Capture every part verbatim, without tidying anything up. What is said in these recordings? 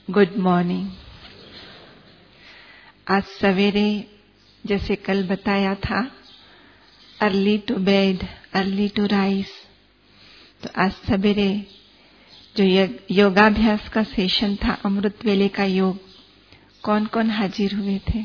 Good morning. आज सवेरे जैसे कल बताया था, early to bed early to rise. तो आज सवेरे जो योगाभ्यास का सेशन था, अमृत वेले का योग, कौन कौन हाजिर हुए थे?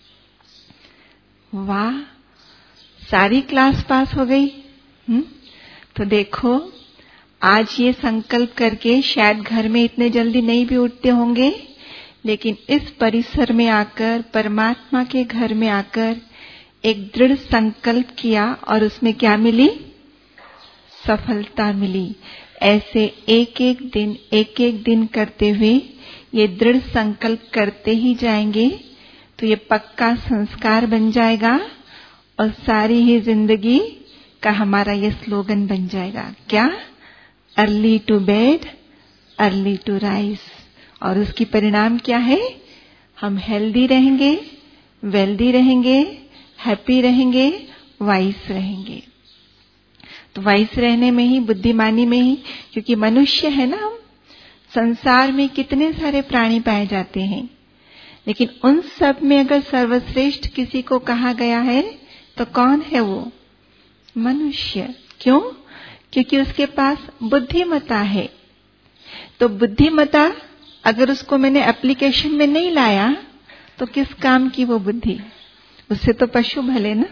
वाह, सारी क्लास पास हो गई। हुँ? तो देखो, आज ये संकल्प करके शायद घर में इतने जल्दी नहीं भी उठते होंगे, लेकिन इस परिसर में आकर, परमात्मा के घर में आकर एक दृढ़ संकल्प किया और उसमें क्या मिली? सफलता मिली। ऐसे एक एक दिन एक एक दिन करते हुए ये दृढ़ संकल्प करते ही जाएंगे तो ये पक्का संस्कार बन जाएगा और सारी ही जिंदगी का हमारा ये स्लोगन बन जाएगा। क्या? Early to bed early to rise. और उसकी परिणाम क्या है? हम हेल्दी रहेंगे, वेल्दी रहेंगे, हैप्पी रहेंगे, वाइस रहेंगे। तो वाइस रहने में ही, बुद्धिमानी में ही, क्योंकि मनुष्य है ना हम, संसार में कितने सारे प्राणी पाए जाते हैं, लेकिन उन सब में अगर सर्वश्रेष्ठ किसी को कहा गया है तो कौन है वो? मनुष्य। क्यों? क्योंकि उसके पास बुद्धिमता है। तो बुद्धिमता अगर उसको मैंने एप्लीकेशन में नहीं लाया तो किस काम की वो बुद्धि? उससे तो पशु भले ना।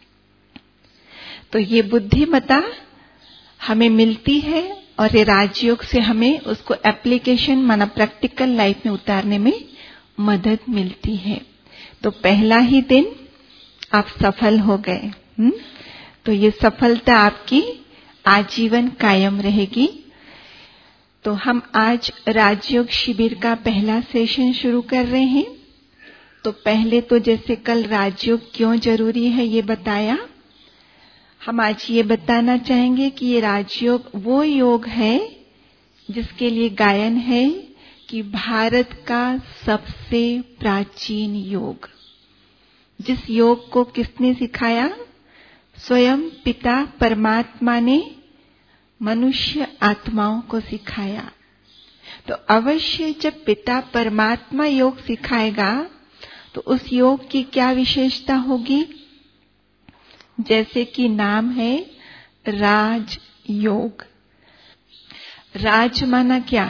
तो ये बुद्धिमता हमें मिलती है और ये राजयोग से हमें उसको एप्लीकेशन माना प्रैक्टिकल लाइफ में उतारने में मदद मिलती है। तो पहला ही दिन आप सफल हो गए। हुँ? तो ये सफलता आपकी आजीवन कायम रहेगी। तो हम आज राजयोग शिविर का पहला सेशन शुरू कर रहे हैं। तो पहले तो जैसे कल राजयोग क्यों जरूरी है ये बताया, हम आज ये बताना चाहेंगे कि ये राजयोग वो योग है जिसके लिए गायन है कि भारत का सबसे प्राचीन योग। जिस योग को किसने सिखाया? स्वयं पिता परमात्मा ने मनुष्य आत्माओं को सिखाया। तो अवश्य जब पिता परमात्मा योग सिखाएगा तो उस योग की क्या विशेषता होगी? जैसे कि नाम है राज योग। राज माना क्या?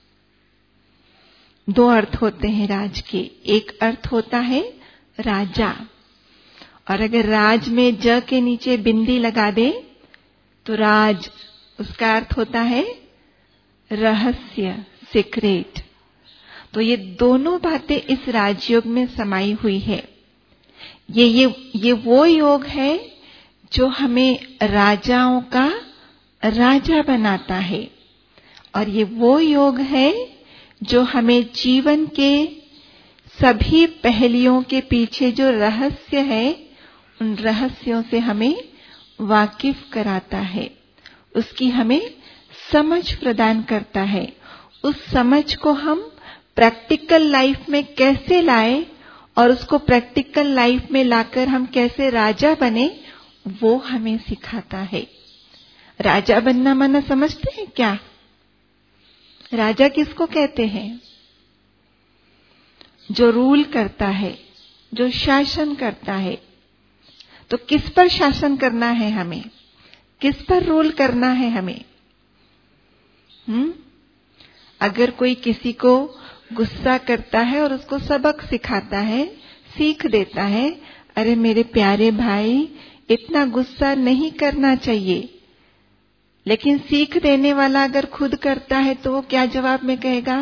दो अर्थ होते हैं राज के। एक अर्थ होता है राजा, और अगर राज में ज के नीचे बिंदी लगा दे तो राज, उसका अर्थ होता है रहस्य, सीक्रेट। तो ये दोनों बातें इस राजयोग में समाई हुई है। ये ये ये वो योग है जो हमें राजाओं का राजा बनाता है, और ये वो योग है जो हमें जीवन के सभी पहलियों के पीछे जो रहस्य है, उन रहस्यों से हमें वाकिफ कराता है, उसकी हमें समझ प्रदान करता है। उस समझ को हम प्रैक्टिकल लाइफ में कैसे लाए और उसको प्रैक्टिकल लाइफ में लाकर हम कैसे राजा बने, वो हमें सिखाता है। राजा बनना माना समझते हैं क्या? राजा किसको कहते हैं? जो रूल करता है, जो शासन करता है। तो किस पर शासन करना है हमें? किस पर रूल करना है हमें? हम्म? अगर कोई किसी को गुस्सा करता है और उसको सबक सिखाता है, सीख देता है, अरे मेरे प्यारे भाई, इतना गुस्सा नहीं करना चाहिए, लेकिन सीख देने वाला अगर खुद करता है तो वो क्या जवाब में कहेगा?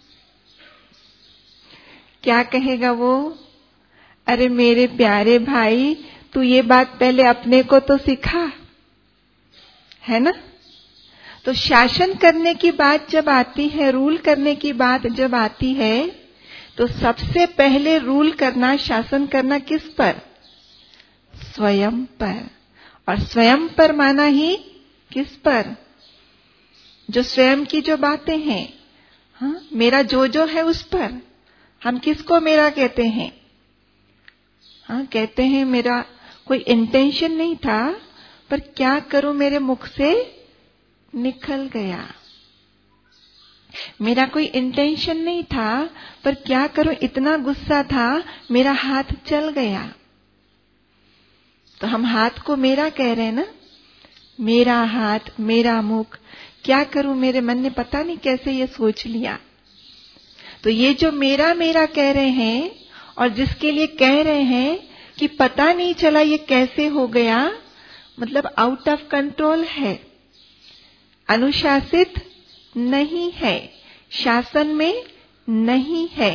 क्या कहेगा वो? अरे मेरे प्यारे भाई, तू ये बात पहले अपने को तो सिखा, है ना? तो शासन करने की बात जब आती है, रूल करने की बात जब आती है, तो सबसे पहले रूल करना, शासन करना किस पर? स्वयं पर। और स्वयं पर माना ही किस पर? जो स्वयं की जो बातें हैं, हाँ, मेरा जो जो है उस पर। हम किसको मेरा कहते हैं? हाँ, कहते हैं मेरा कोई इंटेंशन नहीं था, पर क्या करूं मेरे मुख से निकल गया। मेरा कोई इंटेंशन नहीं था, पर क्या करूं, इतना गुस्सा था, मेरा हाथ चल गया। तो हम हाथ को मेरा कह रहे हैं ना, मेरा हाथ, मेरा मुख, क्या करूं, मेरे मन ने पता नहीं कैसे ये सोच लिया। तो ये जो मेरा मेरा कह रहे हैं और जिसके लिए कह रहे हैं कि पता नहीं चला ये कैसे हो गया, मतलब आउट ऑफ कंट्रोल है, अनुशासित नहीं है, शासन में नहीं है,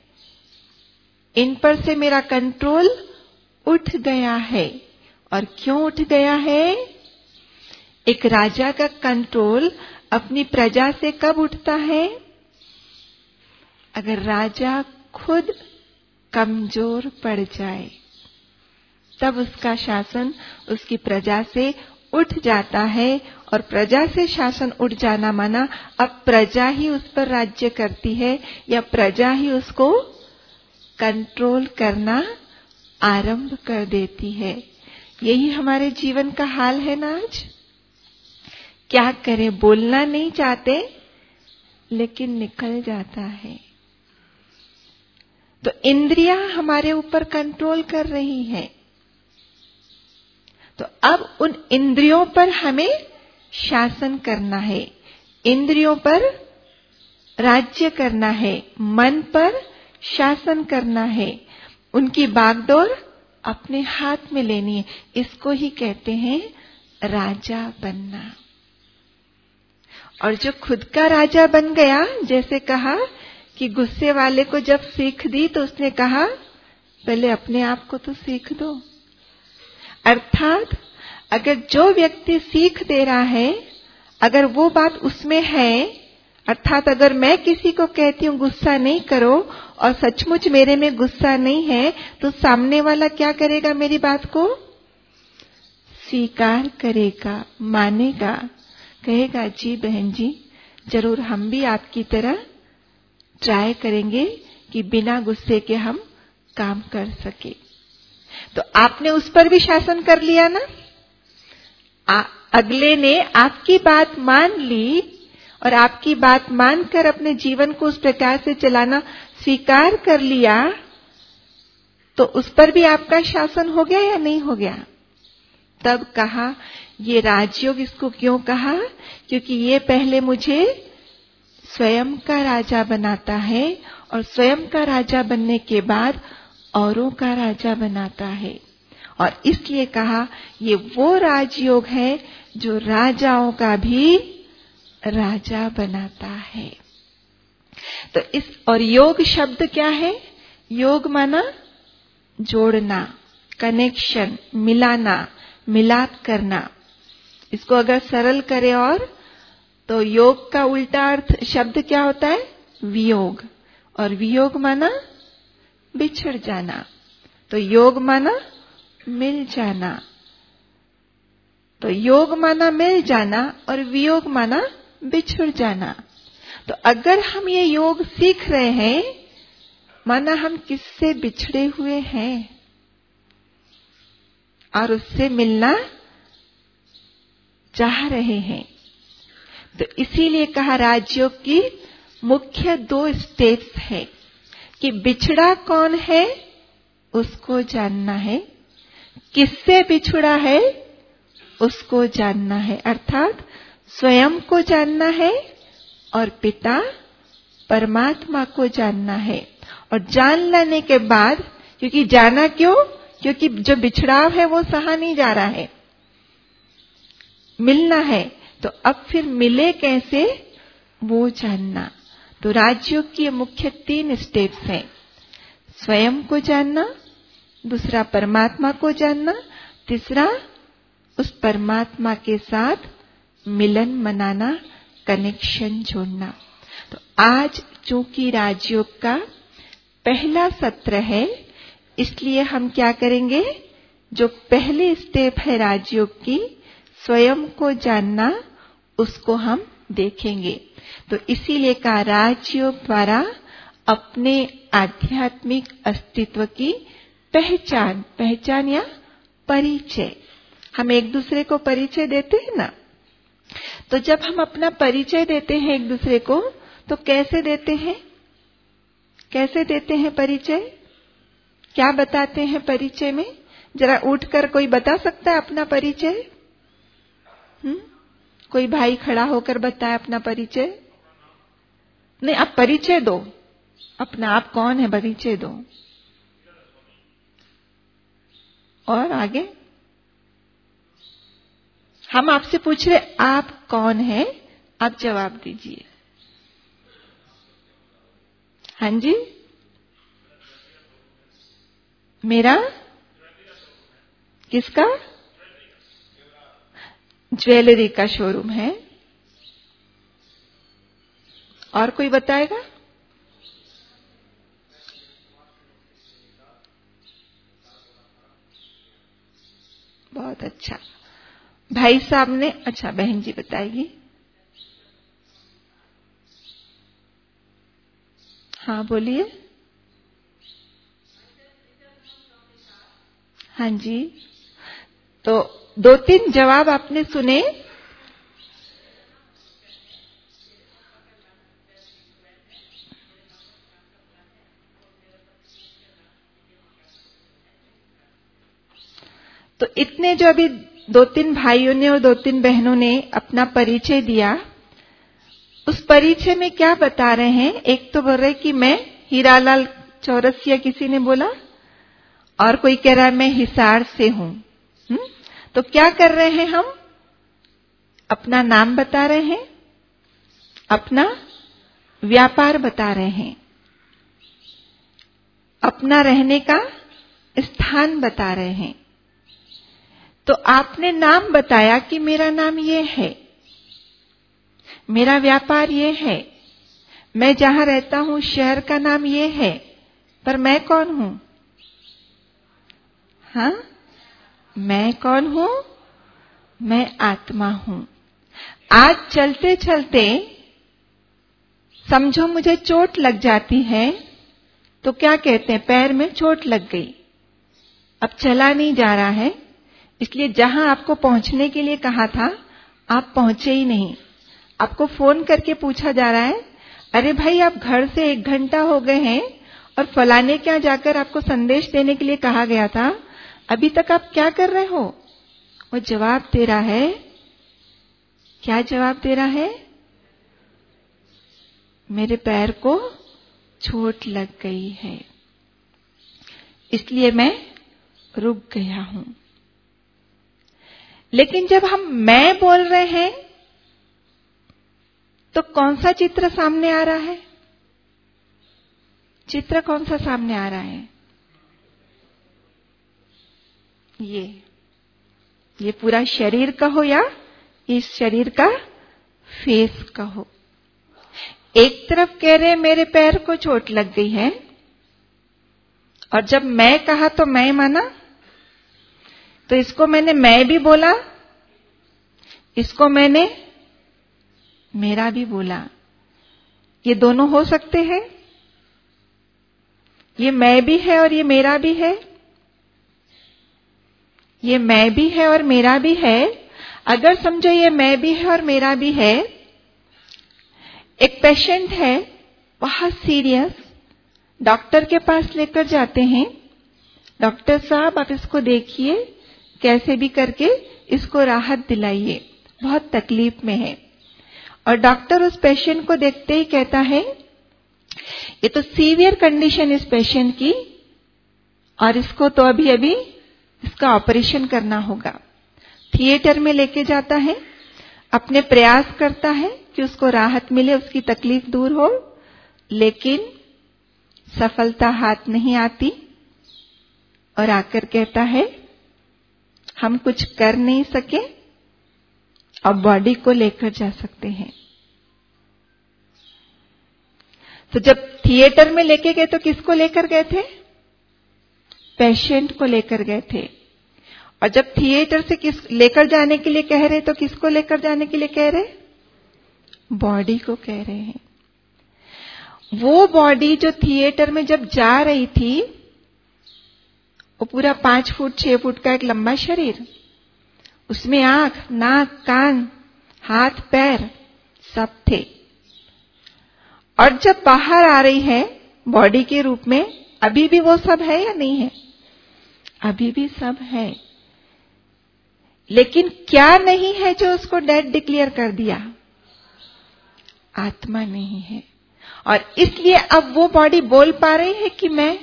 इन पर से मेरा कंट्रोल उठ गया है। और क्यों उठ गया है? एक राजा का कंट्रोल अपनी प्रजा से कब उठता है? अगर राजा खुद कमजोर पड़ जाए, तब उसका शासन उसकी प्रजा से उठ जाता है। और प्रजा से शासन उठ जाना माना अब प्रजा ही उस पर राज्य करती है या प्रजा ही उसको कंट्रोल करना आरंभ कर देती है। यही हमारे जीवन का हाल है ना आज। क्या करें, बोलना नहीं चाहते लेकिन निकल जाता है। तो इंद्रियां हमारे ऊपर कंट्रोल कर रही हैं। तो अब उन इंद्रियों पर हमें शासन करना है, इंद्रियों पर राज्य करना है, मन पर शासन करना है, उनकी बागडोर अपने हाथ में लेनी है। इसको ही कहते हैं राजा बनना। और जो खुद का राजा बन गया, जैसे कहा कि गुस्से वाले को जब सीख दी तो उसने कहा पहले अपने आप को तो सीख दो। अर्थात अगर जो व्यक्ति सीख दे रहा है, अगर वो बात उसमें है, अर्थात अगर मैं किसी को कहती हूं गुस्सा नहीं करो और सचमुच मेरे में गुस्सा नहीं है, तो सामने वाला क्या करेगा? मेरी बात को स्वीकार करेगा, मानेगा, कहेगा जी बहन जी जरूर हम भी आपकी तरह ट्राई करेंगे कि बिना गुस्से के हम काम कर सके। तो आपने उस पर भी शासन कर लिया ना। आ, अगले ने आपकी बात मान ली और आपकी बात मानकर अपने जीवन को उस प्रकार से चलाना स्वीकार कर लिया, तो उस पर भी आपका शासन हो गया या नहीं हो गया? तब कहा ये राजयोग। इसको क्यों कहा? क्योंकि ये पहले मुझे स्वयं का राजा बनाता है और स्वयं का राजा बनने के बाद औरों का राजा बनाता है। और इसलिए कहा ये वो राजयोग है जो राजाओं का भी राजा बनाता है। तो इस और योग शब्द क्या है? योग माना जोड़ना, कनेक्शन, मिलाना, मिलाप करना। इसको अगर सरल करें और तो योग का उल्टा अर्थ शब्द क्या होता है? वियोग। और वियोग माना बिछड़ जाना, तो योग माना मिल जाना। तो योग माना मिल जाना और वियोग माना बिछड़ जाना। तो अगर हम ये योग सीख रहे हैं, माना हम किससे बिछड़े हुए हैं और उससे मिलना चाह रहे हैं। तो इसीलिए कहा राजयोग की मुख्य दो स्टेप्स है कि बिछड़ा कौन है उसको जानना है, किससे बिछड़ा है उसको जानना है, अर्थात स्वयं को जानना है और पिता परमात्मा को जानना है। और जान लेने के बाद, क्योंकि जाना क्यों? क्योंकि जो बिछड़ाव है वो सहा नहीं जा रहा है, मिलना है। तो अब फिर मिले कैसे वो जानना। तो राजयोग की मुख्य तीन स्टेप्स हैं। स्वयं को जानना, दूसरा परमात्मा को जानना, तीसरा उस परमात्मा के साथ मिलन मनाना, कनेक्शन जोड़ना। तो आज चूंकि राजयोग का पहला सत्र है, इसलिए हम क्या करेंगे? जो पहली स्टेप है राजयोग की, स्वयं को जानना, उसको हम देखेंगे। तो इसीलिए का राजयोग द्वारा अपने आध्यात्मिक अस्तित्व की पहचान, पहचान या परिचय, हम एक दूसरे को परिचय देते हैं ना। तो जब हम अपना परिचय देते हैं एक दूसरे को, तो कैसे देते हैं? कैसे देते हैं परिचय? क्या बताते हैं परिचय में? जरा उठकर कोई बता सकता है अपना परिचय? हम्म कोई भाई खड़ा होकर बताए अपना परिचय। नहीं, आप परिचय दो अपना, आप कौन है परिचय दो। और आगे हम आपसे पूछ रहे आप कौन है, आप जवाब दीजिए। हाँ जी, मेरा किसका? ज्वेलरी का शोरूम है। और कोई बताएगा? बहुत अच्छा। भाई साहब ने, अच्छा बहन जी बताएगी। हाँ बोलिए। हाँ जी, तो दो तीन जवाब आपने सुने। तो इतने जो अभी दो तीन भाइयों ने और दो तीन बहनों ने अपना परिचय दिया, उस परिचय में क्या बता रहे हैं? एक तो बोल रहे कि मैं हीरालाल चौरसिया किसी ने बोला, और कोई कह रहा है मैं हिसार से हूं। हुँ? तो क्या कर रहे हैं हम? अपना नाम बता रहे हैं, अपना व्यापार बता रहे हैं, अपना रहने का स्थान बता रहे हैं। तो आपने नाम बताया कि मेरा नाम ये है, मेरा व्यापार ये है, मैं जहां रहता हूं शहर का नाम ये है, पर मैं कौन हूं? हाँ, मैं कौन हूं? मैं आत्मा हूं। आज चलते चलते समझो मुझे चोट लग जाती है, तो क्या कहते हैं? पैर में चोट लग गई, अब चला नहीं जा रहा है, इसलिए जहां आपको पहुंचने के लिए कहा था आप पहुंचे ही नहीं। आपको फोन करके पूछा जा रहा है, अरे भाई आप घर से एक घंटा हो गए हैं और फलाने क्या जाकर आपको संदेश देने के लिए कहा गया था, अभी तक आप क्या कर रहे हो? वो जवाब दे रहा है, क्या जवाब दे रहा है? मेरे पैर को चोट लग गई है, इसलिए मैं रुक गया हूं। लेकिन जब हम मैं बोल रहे हैं तो कौन सा चित्र सामने आ रहा है? चित्र कौन सा सामने आ रहा है? ये ये पूरा शरीर का हो या इस शरीर का फेस का हो। एक तरफ कह रहे मेरे पैर को चोट लग गई है, और जब मैं कहा तो मैं माना, तो इसको मैंने मैं भी बोला, इसको मैंने मेरा भी बोला। ये दोनों हो सकते हैं? ये मैं भी है और ये मेरा भी है। ये मैं भी है और मेरा भी है। अगर समझो ये मैं भी है और मेरा भी है, एक पेशेंट है बहुत सीरियस, डॉक्टर के पास लेकर जाते हैं, डॉक्टर साहब आप इसको देखिए, कैसे भी करके इसको राहत दिलाइए, बहुत तकलीफ में है। और डॉक्टर उस पेशेंट को देखते ही कहता है, ये तो सीवियर कंडीशन इस पेशेंट की, और इसको तो अभी अभी इसका ऑपरेशन करना होगा। थिएटर में लेके जाता है, अपने प्रयास करता है कि उसको राहत मिले, उसकी तकलीफ दूर हो, लेकिन सफलता हाथ नहीं आती, और आकर कहता है हम कुछ कर नहीं सके, अब बॉडी को लेकर जा सकते हैं। तो जब थिएटर में लेके गए तो किसको लेकर गए थे? पेशेंट को लेकर गए थे। और जब थिएटर से किस लेकर जाने के लिए कह रहे, तो किसको लेकर जाने के लिए कह रहे? बॉडी को कह रहे हैं। वो बॉडी जो थिएटर में जब जा रही थी, वो पूरा पांच फुट छह फुट का एक लंबा शरीर, उसमें आंख, नाक, कान, हाथ, पैर सब थे। और जब बाहर आ रही है बॉडी के रूप में, अभी भी वो सब है या नहीं है? अभी भी सब है। लेकिन क्या नहीं है जो उसको डेड डिक्लेयर कर दिया? आत्मा नहीं है। और इसलिए अब वो बॉडी बोल पा रही है कि मैं,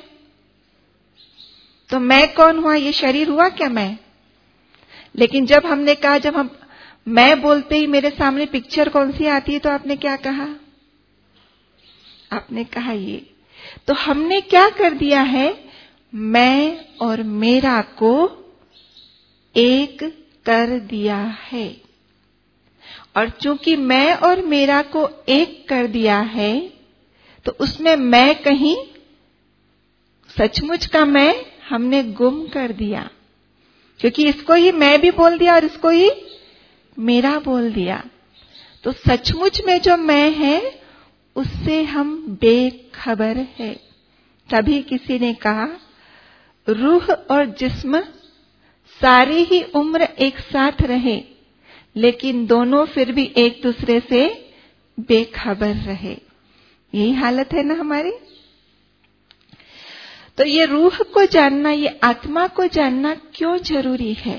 तो मैं कौन हुआ? ये शरीर हुआ क्या मैं? लेकिन जब हमने कहा, जब हम मैं बोलते ही मेरे सामने पिक्चर कौन सी आती है, तो आपने क्या कहा? आपने कहा ये। तो हमने क्या कर दिया है? मैं और मेरा को एक कर दिया है। और चूंकि मैं और मेरा को एक कर दिया है, तो उसमें मैं कहीं सचमुच का मैं हमने गुम कर दिया, क्योंकि इसको ही मैं भी बोल दिया और इसको ही मेरा बोल दिया। तो सचमुच में जो मैं है उससे हम बेखबर है। तभी किसी ने कहा, रूह और जिस्म सारी ही उम्र एक साथ रहे, लेकिन दोनों फिर भी एक दूसरे से बेखबर रहे। यही हालत है ना हमारी। तो ये रूह को जानना, ये आत्मा को जानना क्यों जरूरी है?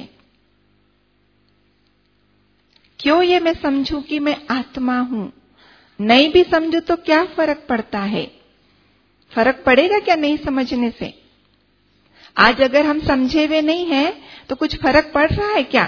क्यों ये मैं समझूं कि मैं आत्मा हूं? नहीं भी समझू तो क्या फर्क पड़ता है? फर्क पड़ेगा क्या नहीं समझने से? आज अगर हम समझे हुए नहीं हैं तो कुछ फर्क पड़ रहा है क्या?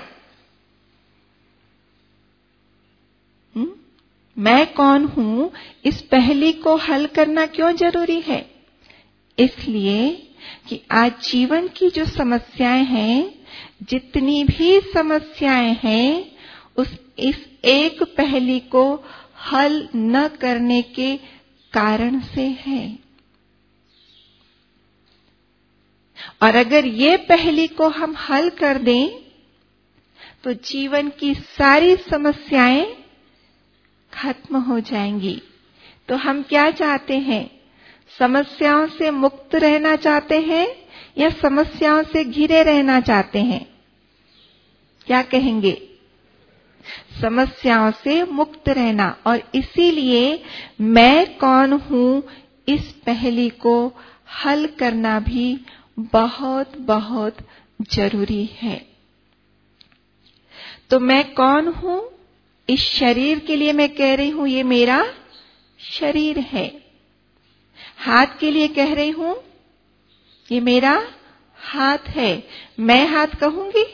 हुँ? मैं कौन हूं, इस पहेली को हल करना क्यों जरूरी है? इसलिए कि आज जीवन की जो समस्याएं हैं, जितनी भी समस्याएं हैं, उस इस एक पहेली को हल न करने के कारण से है। और अगर ये पहेली को हम हल कर दें तो जीवन की सारी समस्याएं खत्म हो जाएंगी। तो हम क्या चाहते हैं? समस्याओं से मुक्त रहना चाहते हैं या समस्याओं से घिरे रहना चाहते हैं? क्या कहेंगे? समस्याओं से मुक्त रहना। और इसीलिए मैं कौन हूं, इस पहेली को हल करना भी बहुत बहुत जरूरी है। तो मैं कौन हूं? इस शरीर के लिए मैं कह रही हूं ये मेरा शरीर है। हाथ के लिए कह रही हूं ये मेरा हाथ है। मैं हाथ कहूंगी?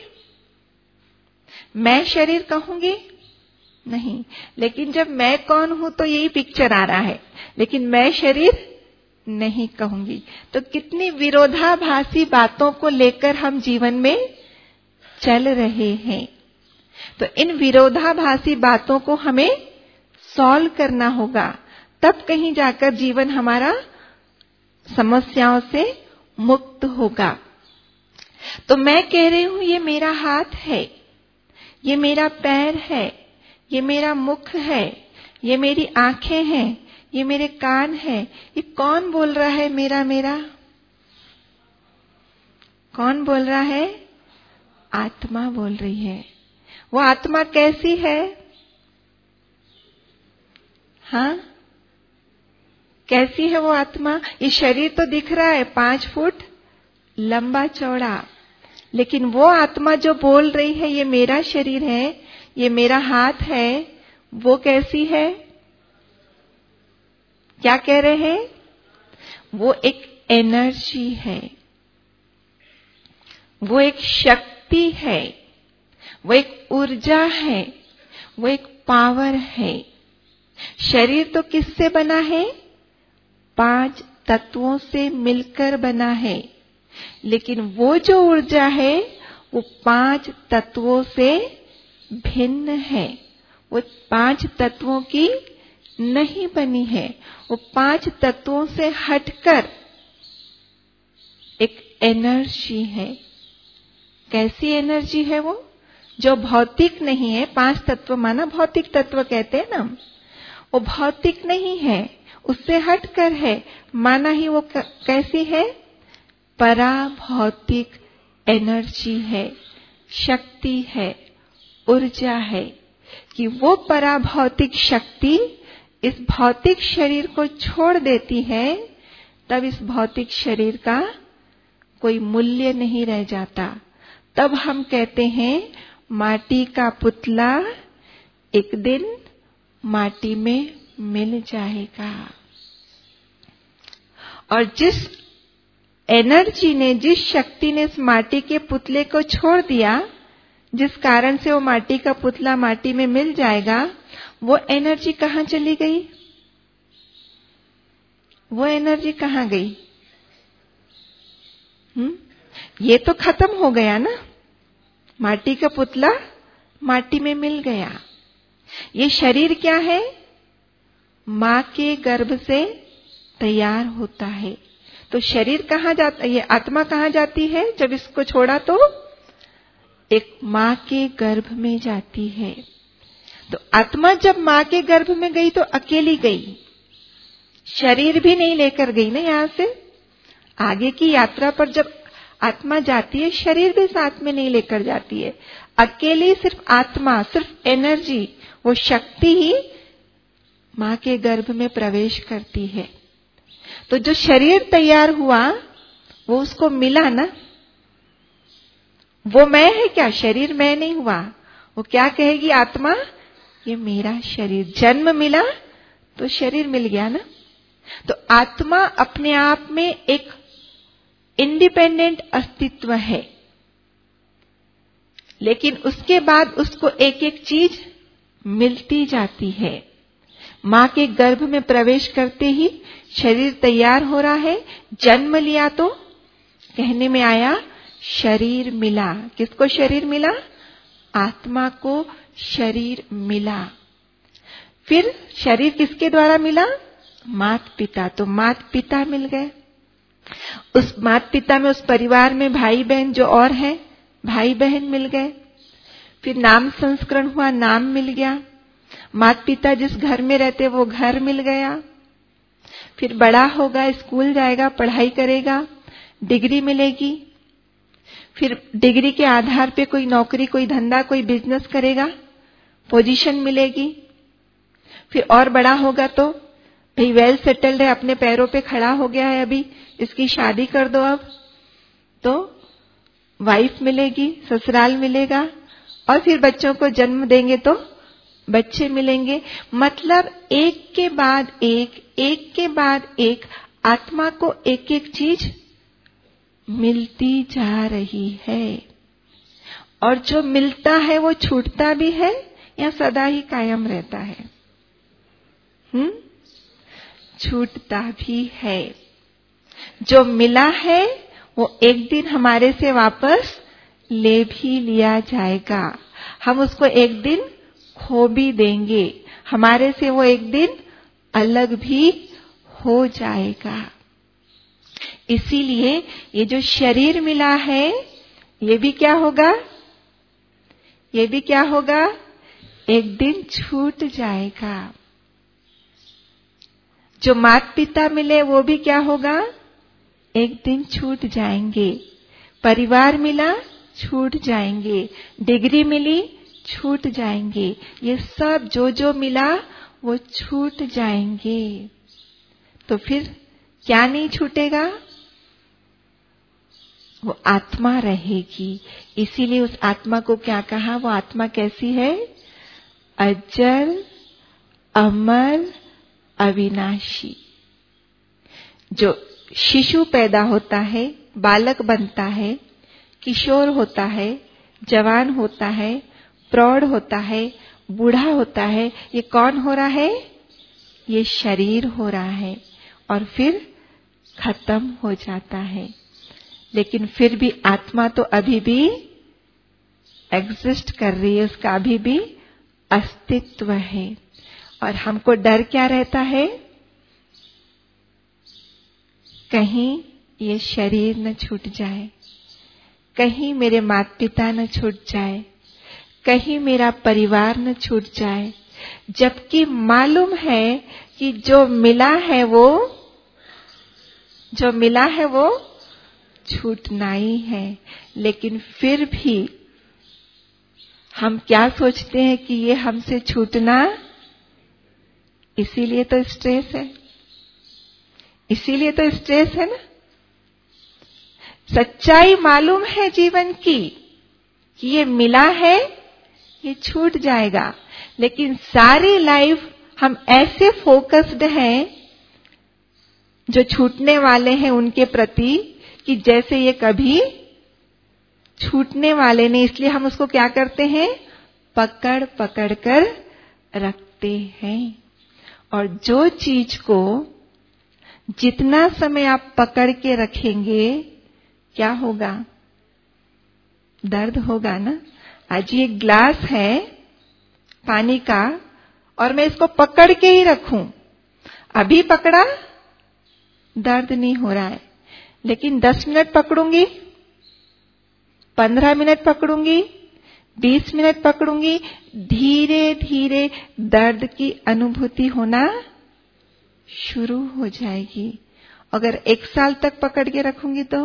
मैं शरीर कहूंगी? नहीं। लेकिन जब मैं कौन हूं तो यही पिक्चर आ रहा है, लेकिन मैं शरीर नहीं कहूंगी। तो कितनी विरोधाभासी बातों को लेकर हम जीवन में चल रहे हैं। तो इन विरोधाभासी बातों को हमें सॉल्व करना होगा, तब कहीं जाकर जीवन हमारा समस्याओं से मुक्त होगा। तो मैं कह रही हूं ये मेरा हाथ है, ये मेरा पैर है, ये मेरा मुख है, ये मेरी आंखें हैं, ये मेरे कान हैं। ये कौन बोल रहा है मेरा मेरा? कौन बोल रहा है? आत्मा बोल रही है। वो आत्मा कैसी है? हाँ, कैसी है वो आत्मा? ये शरीर तो दिख रहा है पांच फुट लंबा चौड़ा, लेकिन वो आत्मा जो बोल रही है ये मेरा शरीर है, ये मेरा हाथ है, वो कैसी है? क्या कह रहे हैं? वो एक एनर्जी है, वो एक शक्ति है, वो एक ऊर्जा है, वो एक पावर है। शरीर तो किससे बना है? पांच तत्वों से मिलकर बना है, लेकिन वो जो ऊर्जा है वो पांच तत्वों से भिन्न है। वो पांच तत्वों की नहीं बनी है, वो पांच तत्वों से हटकर एक एनर्जी है। कैसी एनर्जी है वो? जो भौतिक नहीं है। पांच तत्व माना भौतिक तत्व कहते हैं ना, वो भौतिक नहीं है, उससे हटकर है। माना ही वो कैसी है? पराभौतिक एनर्जी है, शक्ति है, ऊर्जा है। कि वो पराभौतिक शक्ति इस भौतिक शरीर को छोड़ देती है, तब इस भौतिक शरीर का कोई मूल्य नहीं रह जाता। तब हम कहते हैं माटी का पुतला एक दिन माटी में मिल जाएगा। और जिस एनर्जी ने, जिस शक्ति ने इस माटी के पुतले को छोड़ दिया, जिस कारण से वो माटी का पुतला माटी में मिल जाएगा, वो एनर्जी कहां चली गई? वो एनर्जी कहां गई? हम्म ये तो खत्म हो गया ना। माटी का पुतला माटी में मिल गया। ये शरीर क्या है? मां के गर्भ से तैयार होता है। तो शरीर कहां जाता, ये आत्मा कहां जाती है? जब इसको छोड़ा तो एक मां के गर्भ में जाती है। तो आत्मा जब मां के गर्भ में गई तो अकेली गई, शरीर भी नहीं लेकर गई ना। यहां से आगे की यात्रा पर जब आत्मा जाती है, शरीर भी साथ में नहीं लेकर जाती है। अकेली सिर्फ आत्मा, सिर्फ एनर्जी, वो शक्ति ही मां के गर्भ में प्रवेश करती है। तो जो शरीर तैयार हुआ वो उसको मिला ना। वो मैं है क्या? शरीर मैं नहीं हुआ। वो क्या कहेगी आत्मा? ये मेरा शरीर। जन्म मिला तो शरीर मिल गया ना। तो आत्मा अपने आप में एक इंडिपेंडेंट अस्तित्व है, लेकिन उसके बाद उसको एक एक चीज मिलती जाती है। मां के गर्भ में प्रवेश करते ही शरीर तैयार हो रहा है। जन्म लिया तो कहने में आया शरीर मिला। किसको शरीर मिला? आत्मा को शरीर मिला। फिर शरीर किसके द्वारा मिला? माता पिता। तो माता पिता मिल गए। उस माता पिता में, उस परिवार में भाई बहन जो और हैं, भाई बहन मिल गए। फिर नाम संस्करण हुआ, नाम मिल गया। माता पिता जिस घर में रहते वो घर मिल गया। फिर बड़ा होगा, स्कूल जाएगा, पढ़ाई करेगा, डिग्री मिलेगी। फिर डिग्री के आधार पे कोई नौकरी, कोई धंधा, कोई बिजनेस करेगा, पोजीशन मिलेगी। फिर और बड़ा होगा तो भाई वेल सेटल्ड है, अपने पैरों पे खड़ा हो गया है, अभी इसकी शादी कर दो। अब तो वाइफ मिलेगी, ससुराल मिलेगा, और फिर बच्चों को जन्म देंगे तो बच्चे मिलेंगे। मतलब एक के बाद एक, एक के बाद एक आत्मा को एक एक चीज मिलती जा रही है। और जो मिलता है वो छूटता भी है या सदा ही कायम रहता है? हम्म छूटता भी है। जो मिला है वो एक दिन हमारे से वापस ले भी लिया जाएगा। हम उसको एक दिन खो भी देंगे, हमारे से वो एक दिन अलग भी हो जाएगा। इसीलिए ये जो शरीर मिला है ये भी क्या होगा? ये भी क्या होगा? एक दिन छूट जाएगा। जो माता पिता मिले वो भी क्या होगा? एक दिन छूट जाएंगे। परिवार मिला, छूट जाएंगे। डिग्री मिली, छूट जाएंगे। ये सब जो जो मिला वो छूट जाएंगे। तो फिर क्या नहीं छूटेगा? वो आत्मा रहेगी। इसीलिए उस आत्मा को क्या कहा? वो आत्मा कैसी है? अजर, अमर, अविनाशी। जो शिशु पैदा होता है, बालक बनता है, किशोर होता है, जवान होता है, प्रौढ़ होता है, बूढ़ा होता है, ये कौन हो रहा है? ये शरीर हो रहा है। और फिर खत्म हो जाता है। लेकिन फिर भी आत्मा तो अभी भी एग्जिस्ट कर रही है, उसका अभी भी अस्तित्व है। और हमको डर क्या रहता है? कहीं ये शरीर न छूट जाए, कहीं मेरे माता पिता न छूट जाए, कहीं मेरा परिवार न छूट जाए। जबकि मालूम है कि जो मिला है वो जो मिला है वो छूटना ही है। लेकिन फिर भी हम क्या सोचते हैं कि ये हमसे छूटना इसीलिए तो स्ट्रेस है, इसीलिए तो स्ट्रेस है ना। सच्चाई मालूम है जीवन की कि ये मिला है, ये छूट जाएगा, लेकिन सारी लाइफ हम ऐसे फोकस्ड हैं जो छूटने वाले हैं उनके प्रति कि जैसे ये कभी छूटने वाले नहीं। इसलिए हम उसको क्या करते हैं, पकड़ पकड़ कर रखते हैं। और जो चीज को जितना समय आप पकड़ के रखेंगे क्या होगा, दर्द होगा ना। आज ये ग्लास है पानी का और मैं इसको पकड़ के ही रखूं, अभी पकड़ा दर्द नहीं हो रहा है, लेकिन दस मिनट पकड़ूंगी, पंद्रह मिनट पकड़ूंगी, बीस मिनट पकड़ूंगी, धीरे धीरे दर्द की अनुभूति होना शुरू हो जाएगी। अगर एक साल तक पकड़ के रखूंगी तो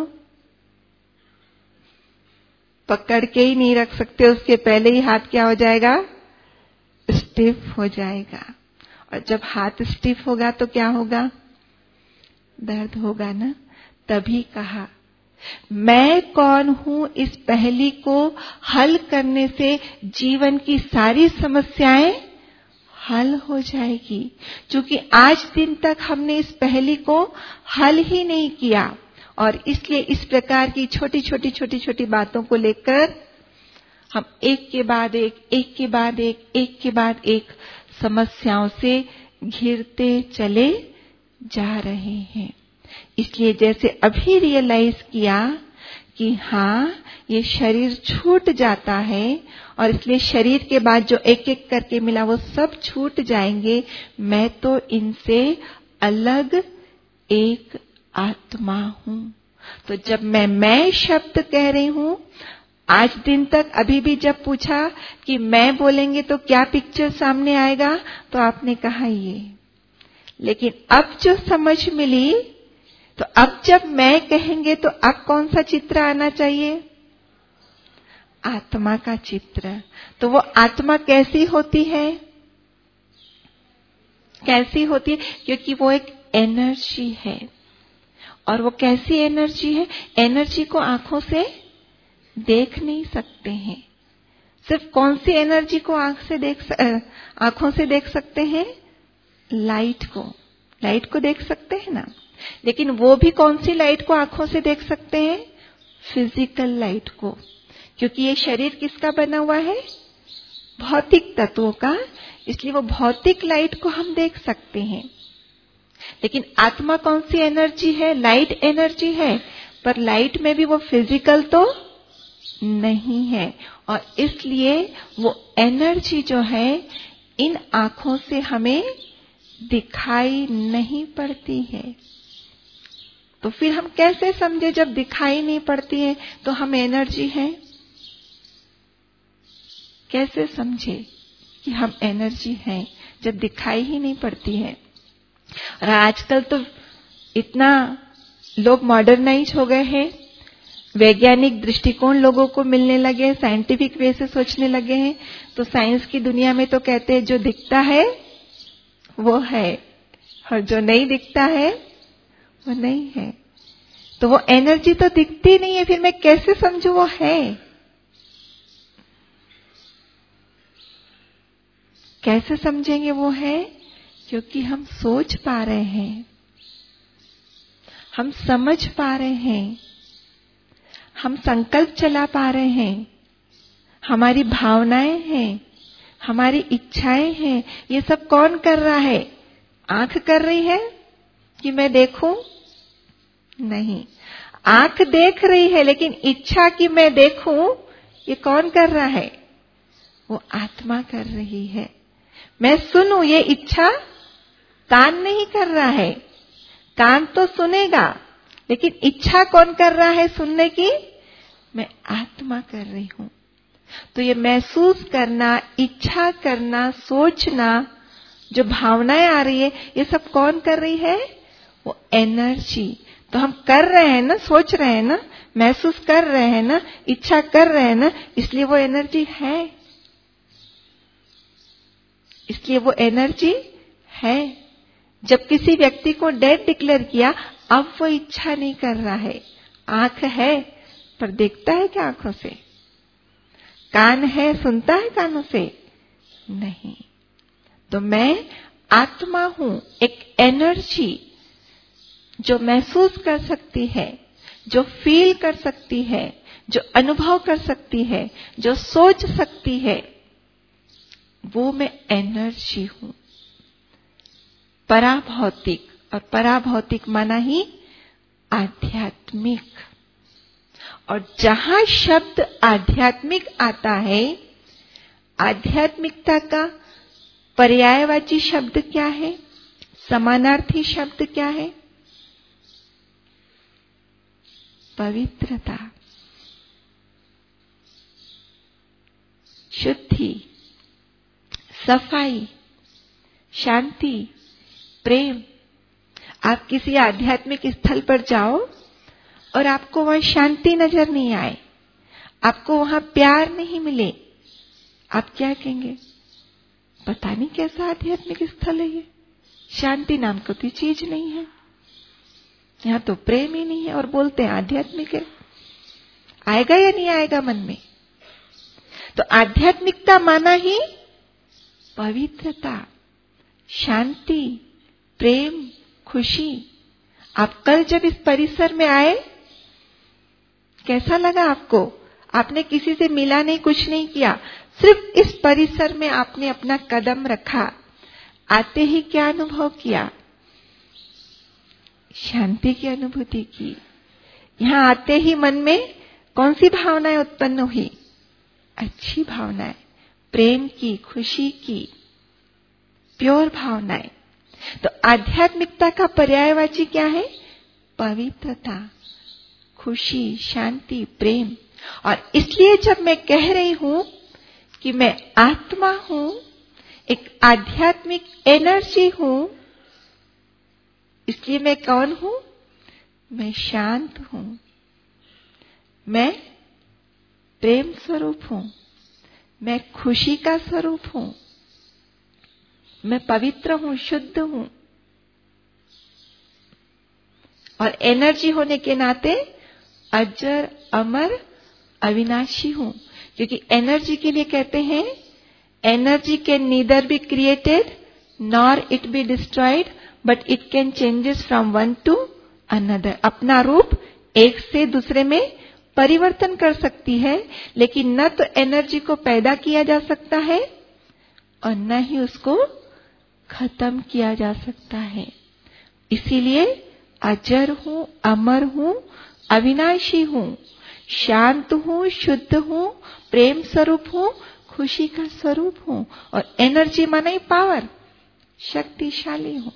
पकड़ के ही नहीं रख सकते, उसके पहले ही हाथ क्या हो जाएगा, स्टिफ हो जाएगा। और जब हाथ स्टिफ होगा तो क्या होगा, दर्द होगा ना। तभी कहा मैं कौन हूं, इस पहेली को हल करने से जीवन की सारी समस्याएं हल हो जाएगी। क्योंकि आज दिन तक हमने इस पहेली को हल ही नहीं किया, और इसलिए इस प्रकार की छोटी छोटी छोटी छोटी बातों को लेकर हम एक के बाद एक, एक के बाद एक, एक के बाद एक समस्याओं से घिरते चले जा रहे हैं। इसलिए जैसे अभी रियलाइज किया कि हाँ ये शरीर छूट जाता है, और इसलिए शरीर के बाद जो एक एक करके मिला वो सब छूट जाएंगे, मैं तो इनसे अलग एक आत्मा हूं। तो जब मैं मैं शब्द कह रही हूं, आज दिन तक अभी भी जब पूछा कि मैं बोलेंगे तो क्या पिक्चर सामने आएगा, तो आपने कहा ये। लेकिन अब जो समझ मिली, तो अब जब मैं कहेंगे तो अब कौन सा चित्र आना चाहिए, आत्मा का चित्र। तो वो आत्मा कैसी होती है, कैसी होती है, क्योंकि वो एक एनर्जी है। और वो कैसी एनर्जी है, एनर्जी को आंखों से देख नहीं सकते हैं। सिर्फ कौन सी एनर्जी को आंख से देख आंखों से देख सकते हैं, लाइट को। लाइट को देख सकते हैं ना, लेकिन वो भी कौन सी लाइट को आंखों से देख सकते हैं, फिजिकल लाइट को। क्योंकि ये शरीर किसका बना हुआ है, भौतिक तत्वों का, इसलिए वो भौतिक लाइट को हम देख सकते हैं। लेकिन आत्मा कौन सी एनर्जी है, लाइट एनर्जी है, पर लाइट में भी वो फिजिकल तो नहीं है। और इसलिए वो एनर्जी जो है इन आंखों से हमें दिखाई नहीं पड़ती है। तो फिर हम कैसे समझे, जब दिखाई नहीं पड़ती है तो हम एनर्जी हैं, कैसे समझे कि हम एनर्जी हैं जब दिखाई ही नहीं पड़ती है। और आजकल तो इतना लोग मॉडर्नाइज हो गए हैं, वैज्ञानिक दृष्टिकोण लोगों को मिलने लगे, साइंटिफिक वे से सोचने लगे हैं। तो साइंस की दुनिया में तो कहते हैं जो दिखता है वो है, और जो नहीं दिखता है वो नहीं है। तो वो एनर्जी तो दिखती नहीं है, फिर मैं कैसे समझूं वो है, कैसे समझेंगे वो है, क्योंकि हम सोच पा रहे हैं, हम समझ पा रहे हैं, हम संकल्प चला पा रहे हैं, हमारी भावनाएं हैं, हमारी इच्छाएं हैं। ये सब कौन कर रहा है, आंख कर रही है कि मैं देखूं, नहीं, आंख देख रही है, लेकिन इच्छा कि मैं देखूं ये कौन कर रहा है, वो आत्मा कर रही है। मैं सुनूं ये इच्छा कान नहीं कर रहा है, कान तो सुनेगा, लेकिन इच्छा कौन कर रहा है सुनने की, मैं आत्मा कर रही हूं। तो ये महसूस करना, इच्छा करना, सोचना, जो भावनाएं आ रही है, ये सब कौन कर रही है, वो एनर्जी। तो हम कर रहे हैं ना, सोच रहे हैं ना, महसूस कर रहे हैं ना, इच्छा कर रहे हैं ना, इसलिए वो एनर्जी है, इसलिए वो एनर्जी है। जब किसी व्यक्ति को डेड डिक्लेयर किया, अब वो इच्छा नहीं कर रहा है। आंख है पर देखता है क्या आंखों से? कान है, सुनता है कानों से? नहीं। तो मैं आत्मा हूं, एक एनर्जी जो महसूस कर सकती है, जो फील कर सकती है, जो अनुभव कर सकती है, जो सोच सकती है, वो मैं एनर्जी हूं। पराभौतिक, और पराभौतिक माना ही आध्यात्मिक। और जहां शब्द आध्यात्मिक आता है, आध्यात्मिकता का पर्यायवाची शब्द क्या है? समानार्थी शब्द क्या है? पवित्रता, शुद्धि, सफाई, शांति, प्रेम। आप किसी आध्यात्मिक स्थल पर जाओ और आपको वहां शांति नजर नहीं आए, आपको वहां प्यार नहीं मिले, आप क्या कहेंगे? पता नहीं कैसा आध्यात्मिक स्थल है ये, शांति नाम की कोई चीज नहीं है, यहां तो प्रेम ही नहीं है, और बोलते हैं आध्यात्मिक है। आएगा या नहीं आएगा मन में? तो आध्यात्मिकता माना ही पवित्रता, शांति, प्रेम, खुशी। आप कल जब इस परिसर में आए, कैसा लगा आपको? आपने किसी से मिला नहीं, कुछ नहीं किया, सिर्फ इस परिसर में आपने अपना कदम रखा। आते ही क्या अनुभव किया? शांति की अनुभूति की। यहां आते ही मन में कौन सी भावनाएं उत्पन्न हुई? अच्छी भावनाएं, प्रेम की, खुशी की, प्योर भावनाएं। तो आध्यात्मिकता का पर्यायवाची क्या है? पवित्रता, खुशी, शांति, प्रेम। और इसलिए जब मैं कह रही हूं कि मैं आत्मा हूं, एक आध्यात्मिक एनर्जी हूं, इसलिए मैं कौन हूं? मैं शांत हूं, मैं प्रेम स्वरूप हूं, मैं खुशी का स्वरूप हूं, मैं पवित्र हूं, शुद्ध हूं। और एनर्जी होने के नाते अजर, अमर, अविनाशी हूं। क्योंकि एनर्जी के लिए कहते हैं, energy can neither be created nor it be destroyed, but it can changes from one to another. अपना रूप एक से दूसरे में परिवर्तन कर सकती है, लेकिन न तो एनर्जी को पैदा किया जा सकता है और न ही उसको खत्म किया जा सकता है। इसीलिए अजर हूं, अमर हूं, अविनाशी हूं, शांत हूं, शुद्ध हूं, प्रेम स्वरूप हूं, खुशी का स्वरूप हूं। और एनर्जी माना ही पावर, शक्तिशाली हूं।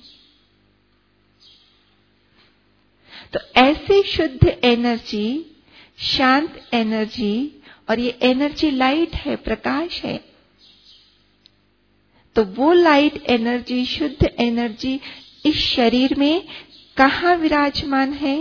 तो ऐसे शुद्ध एनर्जी, शांत एनर्जी, और ये एनर्जी लाइट है, प्रकाश है। तो वो लाइट एनर्जी, शुद्ध एनर्जी इस शरीर में कहां विराजमान है?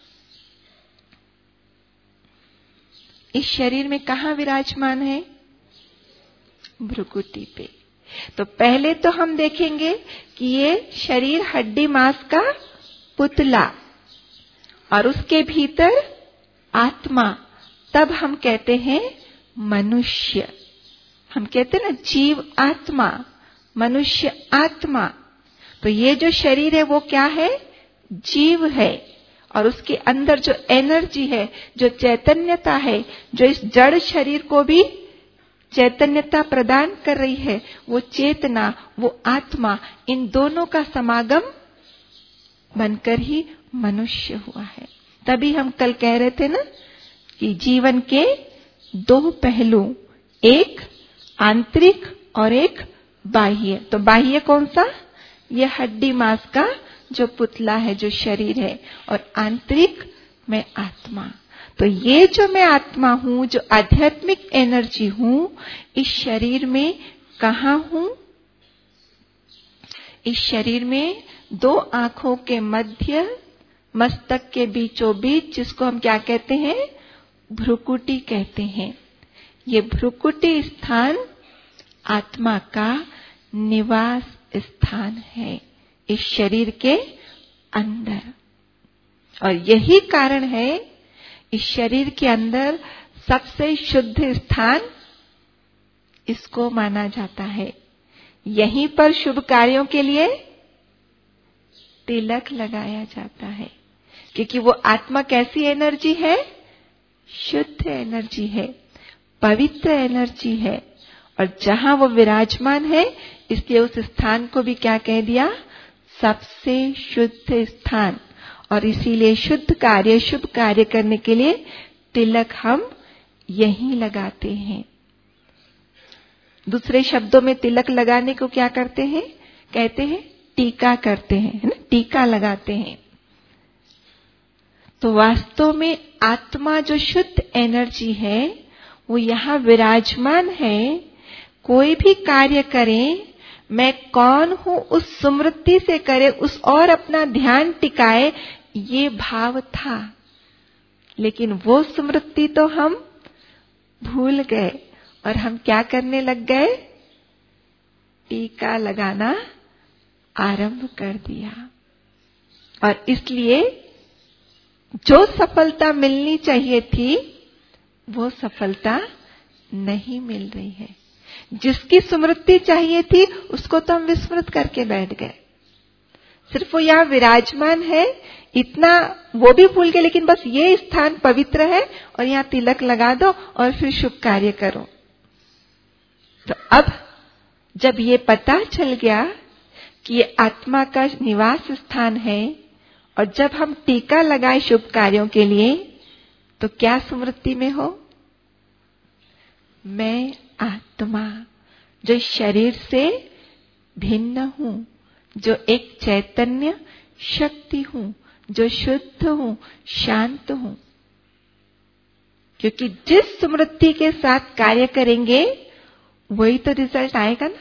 इस शरीर में कहां विराजमान है? भ्रुकुटी पे। तो पहले तो हम देखेंगे कि ये शरीर हड्डी मांस का पुतला, और उसके भीतर आत्मा। तब हम कहते हैं मनुष्य। हम कहते हैं ना, जीव आत्मा, मनुष्य आत्मा। तो ये जो शरीर है वो क्या है? जीव है। और उसके अंदर जो एनर्जी है, जो चैतन्यता है, जो इस जड़ शरीर को भी चैतन्यता प्रदान कर रही है, वो चेतना, वो आत्मा, इन दोनों का समागम बनकर ही मनुष्य हुआ है। तभी हम कल कह रहे थे ना कि जीवन के दो पहलू, एक आंतरिक और एक बाह्य। तो बाह्य कौन सा? ये हड्डी मांस का जो पुतला है, जो शरीर है, और आंतरिक मैं आत्मा। तो ये जो मैं आत्मा हूं, जो आध्यात्मिक एनर्जी हूं, इस शरीर में कहां हूं? इस शरीर में दो आंखों के मध्य, मस्तक के बीचों बीच, जिसको हम क्या कहते हैं? भ्रुकुटी कहते हैं। ये भ्रुकुटी स्थान आत्मा का निवास स्थान है इस शरीर के अंदर। और यही कारण है इस शरीर के अंदर सबसे शुद्ध स्थान इसको माना जाता है। यहीं पर शुभ कार्यों के लिए तिलक लगाया जाता है, क्योंकि वो आत्मा कैसी एनर्जी है? शुद्ध एनर्जी है, पवित्र एनर्जी है। और जहां वो विराजमान है, इसलिए उस स्थान को भी क्या कह दिया? सबसे शुद्ध स्थान। और इसीलिए शुद्ध कार्य, शुभ कार्य करने के लिए तिलक हम यहीं लगाते हैं। दूसरे शब्दों में तिलक लगाने को क्या करते हैं? कहते हैं टीका करते हैं, है ना? टीका लगाते हैं। तो वास्तव में आत्मा जो शुद्ध एनर्जी है वो यहां विराजमान है। कोई भी कार्य करें, मैं कौन हूं उस स्मृति से करे, उस और अपना ध्यान टिकाए, ये भाव था। लेकिन वो स्मृति तो हम भूल गए और हम क्या करने लग गए? टीका लगाना आरंभ कर दिया। और इसलिए जो सफलता मिलनी चाहिए थी वो सफलता नहीं मिल रही है। जिसकी स्मृति चाहिए थी उसको तो हम विस्मृत करके बैठ गए। सिर्फ वो यहां विराजमान है इतना वो भी भूल गए, लेकिन बस ये स्थान पवित्र है और यहां तिलक लगा दो और फिर शुभ कार्य करो। तो अब जब ये पता चल गया कि ये आत्मा का निवास स्थान है और जब हम टीका लगाए शुभ कार्यों के लिए, तो क्या स्मृति में हो? मैं आत्मा जो शरीर से भिन्न हूं, जो एक चैतन्य शक्ति हूं, जो शुद्ध हूं, शांत हूं। क्योंकि जिस स्मृति के साथ कार्य करेंगे वही तो रिजल्ट आएगा ना।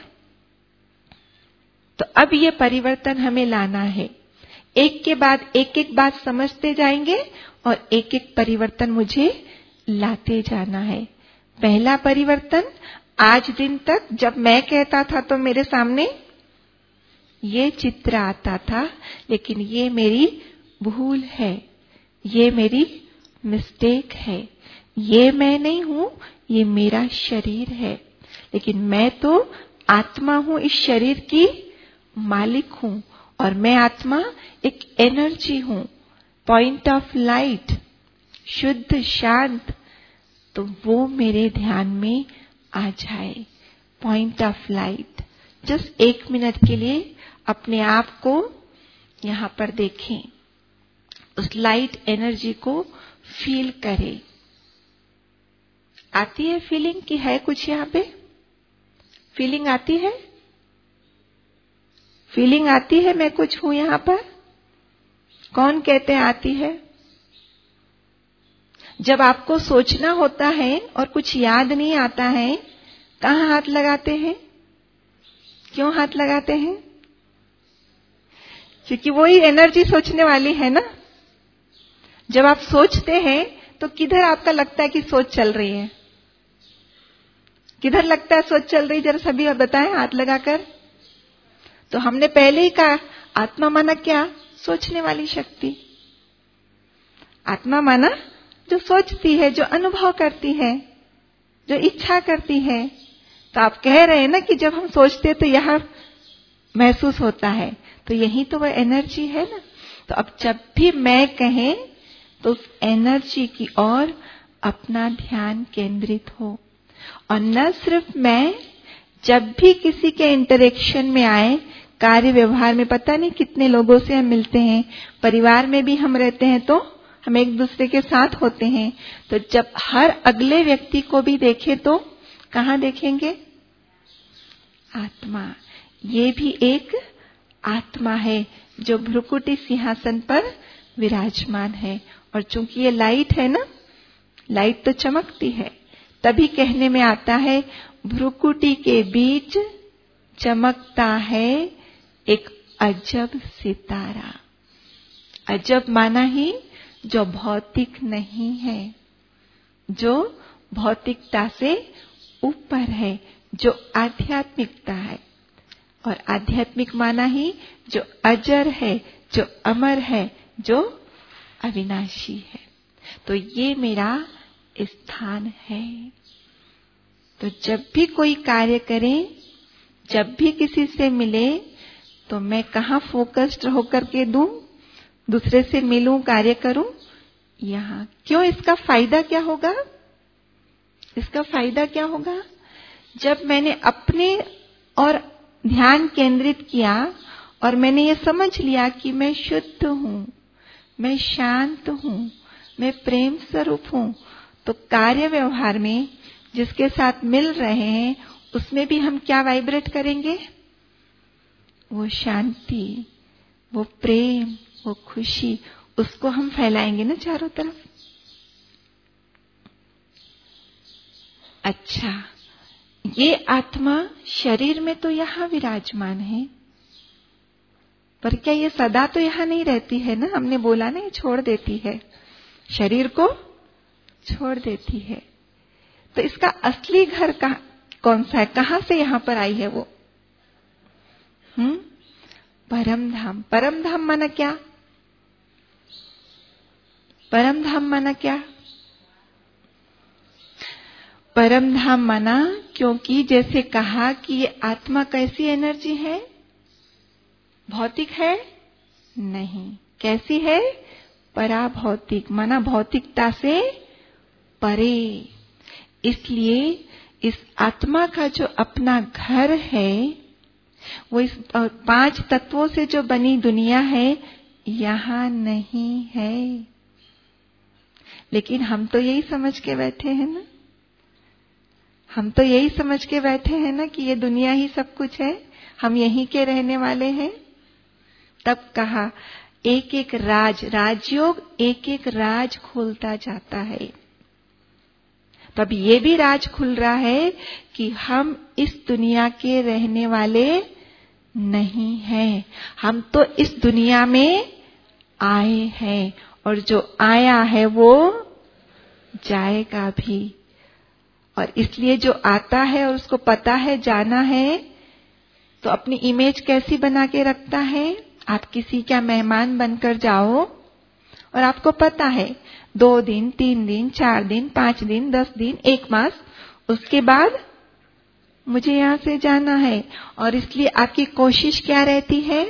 तो अब ये परिवर्तन हमें लाना है। एक के बाद एक एक बात समझते जाएंगे और एक एक परिवर्तन मुझे लाते जाना है। पहला परिवर्तन, आज दिन तक जब मैं कहता था तो मेरे सामने ये चित्र आता था, लेकिन ये मेरी भूल है, ये मेरी मिस्टेक है, ये मैं नहीं हूं, ये मेरा शरीर है। लेकिन मैं तो आत्मा हूं, इस शरीर की मालिक हूं। और मैं आत्मा एक एनर्जी हूं, पॉइंट ऑफ लाइट, शुद्ध शांत। तो वो मेरे ध्यान में आ जाए, पॉइंट ऑफ लाइट। जस्ट एक मिनट के लिए अपने आप को यहां पर देखें, उस लाइट एनर्जी को फील करें। आती है फीलिंग कि है कुछ यहां पे? फीलिंग आती है? फीलिंग आती है मैं कुछ हूं यहां पर? कौन कहते हैं आती है? जब आपको सोचना होता है और कुछ याद नहीं आता है, कहां हाथ लगाते हैं? क्यों हाथ लगाते हैं? क्योंकि वही एनर्जी सोचने वाली है ना। जब आप सोचते हैं तो किधर आपका लगता है कि सोच चल रही है? किधर लगता है सोच चल रही? जरा सभी बताएं हाथ लगाकर। तो हमने पहले ही कहा, आत्मा माना क्या? सोचने वाली शक्ति। आत्मा माना जो सोचती है, जो अनुभव करती है, जो इच्छा करती है। तो आप कह रहे हैं ना कि जब हम सोचते हैं तो यहां महसूस होता है, तो यही तो वह एनर्जी है ना। तो अब जब भी मैं कहें तो उस एनर्जी की ओर अपना ध्यान केंद्रित हो। और न सिर्फ मैं, जब भी किसी के इंटरेक्शन में आए, कार्य व्यवहार में, पता नहीं कितने लोगों से हम मिलते हैं, परिवार में भी हम रहते हैं तो हम एक दूसरे के साथ होते हैं। तो जब हर अगले व्यक्ति को भी देखें तो कहां देखेंगे? आत्मा। ये भी एक आत्मा है जो भ्रुकुटी सिंहासन पर विराजमान है। और चूंकि ये लाइट है ना, लाइट तो चमकती है, तभी कहने में आता है भ्रुकुटी के बीच चमकता है एक अजब सितारा। अजब माना ही जो भौतिक नहीं है, जो भौतिकता से ऊपर है, जो आध्यात्मिकता है। और आध्यात्मिक माना ही जो अजर है, जो अमर है, जो अविनाशी है। तो ये मेरा स्थान है। तो जब भी कोई कार्य करें, जब भी किसी से मिले, तो मैं कहाँ फोकस्ड होकर के दूं, दूसरे से मिलूं, कार्य करूं, यहां। क्यों? इसका फायदा क्या होगा? इसका फायदा क्या होगा? जब मैंने अपने और ध्यान केंद्रित किया और मैंने ये समझ लिया कि मैं शुद्ध हूं, मैं शांत हूं, मैं प्रेम स्वरूप हूं, तो कार्य व्यवहार में जिसके साथ मिल रहे हैं उसमें भी हम क्या वाइब्रेट करेंगे? वो शांति, वो प्रेम, वो खुशी, उसको हम फैलाएंगे ना चारों तरफ। अच्छा, ये आत्मा शरीर में तो यहां विराजमान है, पर क्या ये सदा तो यहां नहीं रहती है ना? हमने बोला ना, ये छोड़ देती है, शरीर को छोड़ देती है। तो इसका असली घर कहाँ, कौन सा है? कहां से यहां पर आई है वो? हम्म परम धाम। परम धाम माना क्या? परम धाम माना क्या? परम धाम माना, क्योंकि जैसे कहा कि ये आत्मा कैसी एनर्जी है? भौतिक है? नहीं। कैसी है? पराभौतिक, माना भौतिकता से परे। इसलिए इस आत्मा का जो अपना घर है, वो इस पांच तत्वों से जो बनी दुनिया है, यहां नहीं है। लेकिन हम तो यही समझ के बैठे हैं ना, हम तो यही समझ के बैठे हैं ना कि ये दुनिया ही सब कुछ है, हम यहीं के रहने वाले हैं। तब कहा एक एक राज, राजयोग एक एक राज खोलता जाता है। तब ये भी राज खुल रहा है कि हम इस दुनिया के रहने वाले नहीं हैं, हम तो इस दुनिया में आए हैं, और जो आया है वो जाएगा भी। और इसलिए जो आता है और उसको पता है, जाना है, तो अपनी इमेज कैसी बना के रखता है? आप किसी का मेहमान बनकर जाओ और आपको पता है दो दिन, तीन दिन, चार दिन, पांच दिन, दस दिन, एक मास, उसके बाद मुझे यहां से जाना है। और इसलिए आपकी कोशिश क्या रहती है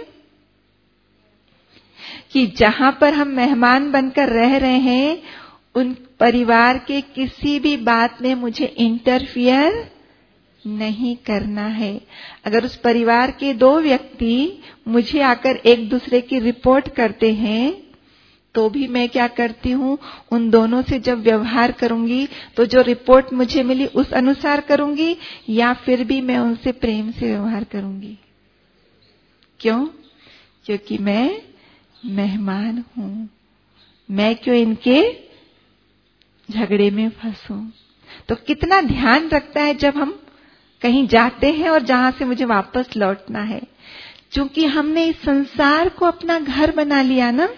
कि जहां पर हम मेहमान बनकर रह रहे हैं, उन परिवार के किसी भी बात में मुझे इंटरफियर नहीं करना है। अगर उस परिवार के दो व्यक्ति मुझे आकर एक दूसरे की रिपोर्ट करते हैं, तो भी मैं क्या करती हूं, उन दोनों से जब व्यवहार करूंगी तो जो रिपोर्ट मुझे मिली उस अनुसार करूंगी, या फिर भी मैं उनसे प्रेम से व्यवहार करूंगी। क्यों? क्योंकि मैं मेहमान हूं, मैं क्यों इनके झगड़े में फंसूं। तो कितना ध्यान रखता है जब हम कहीं जाते हैं और जहां से मुझे वापस लौटना है। क्योंकि हमने इस संसार को अपना घर बना लिया ना,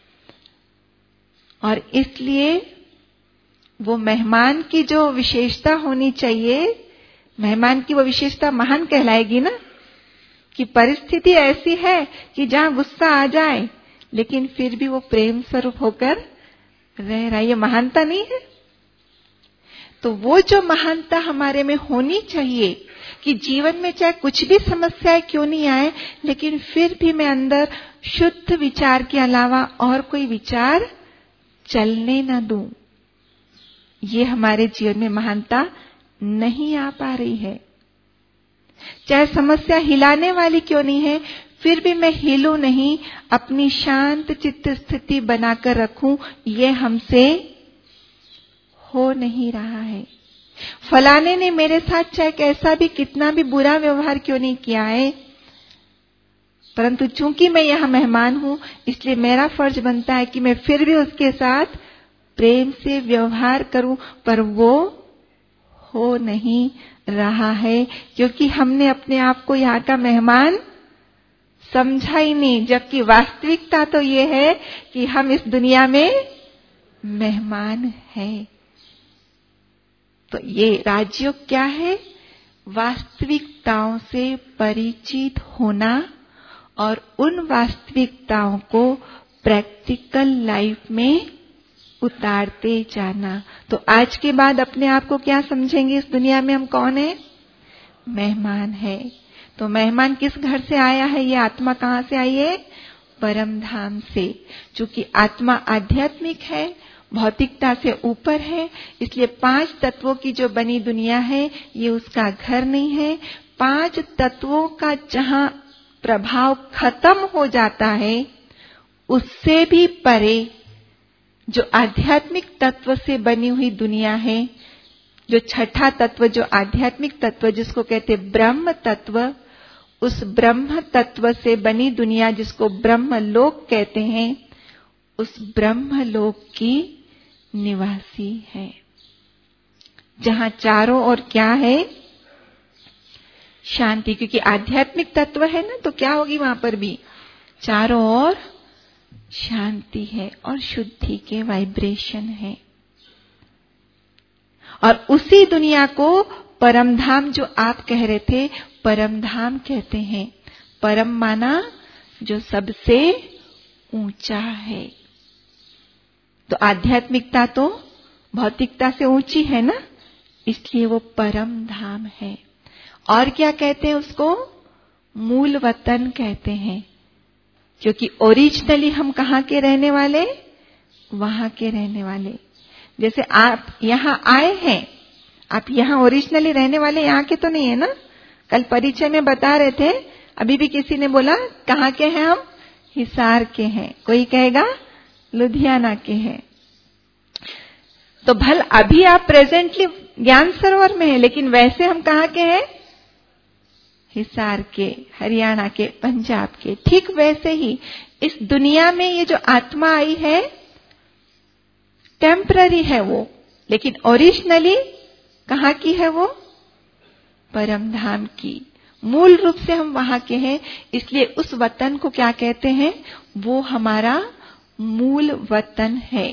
और इसलिए वो मेहमान की जो विशेषता होनी चाहिए, मेहमान की वो विशेषता महान कहलाएगी ना, कि परिस्थिति ऐसी है कि जहां गुस्सा आ जाए लेकिन फिर भी वो प्रेम स्वरूप होकर रह रहा है, ये महानता नहीं है? तो वो जो महानता हमारे में होनी चाहिए कि जीवन में चाहे कुछ भी समस्याएं क्यों नहीं आए, लेकिन फिर भी मैं अंदर शुद्ध विचार के अलावा और कोई विचार चलने न दूं। ये हमारे जीवन में महानता नहीं आ पा रही है। चाहे समस्या हिलाने वाली क्यों नहीं है, फिर भी मैं हिलूं नहीं, अपनी शांत चित्त स्थिति बनाकर रखूं, ये हमसे हो नहीं रहा है। फलाने ने मेरे साथ चाहे कैसा भी, कितना भी बुरा व्यवहार क्यों नहीं किया है, परंतु चूंकि मैं यहां मेहमान हूं, इसलिए मेरा फर्ज बनता है कि मैं फिर भी उसके साथ प्रेम से व्यवहार करूं, पर वो हो नहीं रहा है, क्योंकि हमने अपने आप को यहां का मेहमान समझा ही नहीं। जबकि वास्तविकता तो ये है कि हम इस दुनिया में मेहमान हैं। तो ये राजयोग क्या है? वास्तविकताओं से परिचित होना और उन वास्तविकताओं को प्रैक्टिकल लाइफ में उतारते जाना। तो आज के बाद अपने आप को क्या समझेंगे? इस दुनिया में हम कौन है? मेहमान है। तो मेहमान किस घर से आया है? ये आत्मा कहाँ से आई है? परम धाम से। चूंकि आत्मा आध्यात्मिक है, भौतिकता से ऊपर है, इसलिए पांच तत्वों की जो बनी दुनिया है ये उसका घर नहीं है। पांच तत्वों का जहां प्रभाव खत्म हो जाता है, उससे भी परे जो आध्यात्मिक तत्व से बनी हुई दुनिया है, जो छठा तत्व, जो आध्यात्मिक तत्व जिसको कहते ब्रह्म तत्व, उस ब्रह्म तत्व से बनी दुनिया जिसको ब्रह्म लोक कहते हैं, उस ब्रह्म लोक की निवासी है, जहां चारों ओर क्या है? शांति। क्योंकि आध्यात्मिक तत्व है ना, तो क्या होगी वहां पर भी? चारों ओर शांति है और शुद्धि के वाइब्रेशन है। और उसी दुनिया को परमधाम, जो आप कह रहे थे, परमधाम कहते हैं। परम माना जो सबसे ऊंचा है। तो आध्यात्मिकता तो भौतिकता से ऊंची है ना, इसलिए वो परम धाम है। और क्या कहते हैं उसको? मूल वतन कहते हैं। क्योंकि ओरिजिनली हम कहाँ के रहने वाले? वहां के रहने वाले। जैसे आप यहां आए हैं, आप यहां ओरिजिनली रहने वाले यहां के तो नहीं है ना। कल परिचय में बता रहे थे, अभी भी किसी ने बोला कहाँ के हैं हम? हिसार के हैं। कोई कहेगा लुधियाना के हैं। तो भल अभी आप प्रेजेंटली ज्ञान सरोवर में हैं, लेकिन वैसे हम कहाँ के हैं? हिसार के, हरियाणा के, पंजाब के। ठीक वैसे ही इस दुनिया में ये जो आत्मा आई है टेम्पररी है वो, लेकिन ओरिजिनली कहाँ की है वो? परम धाम की। मूल रूप से हम वहां के हैं, इसलिए उस वतन को क्या कहते हैं? वो हमारा मूल वतन है।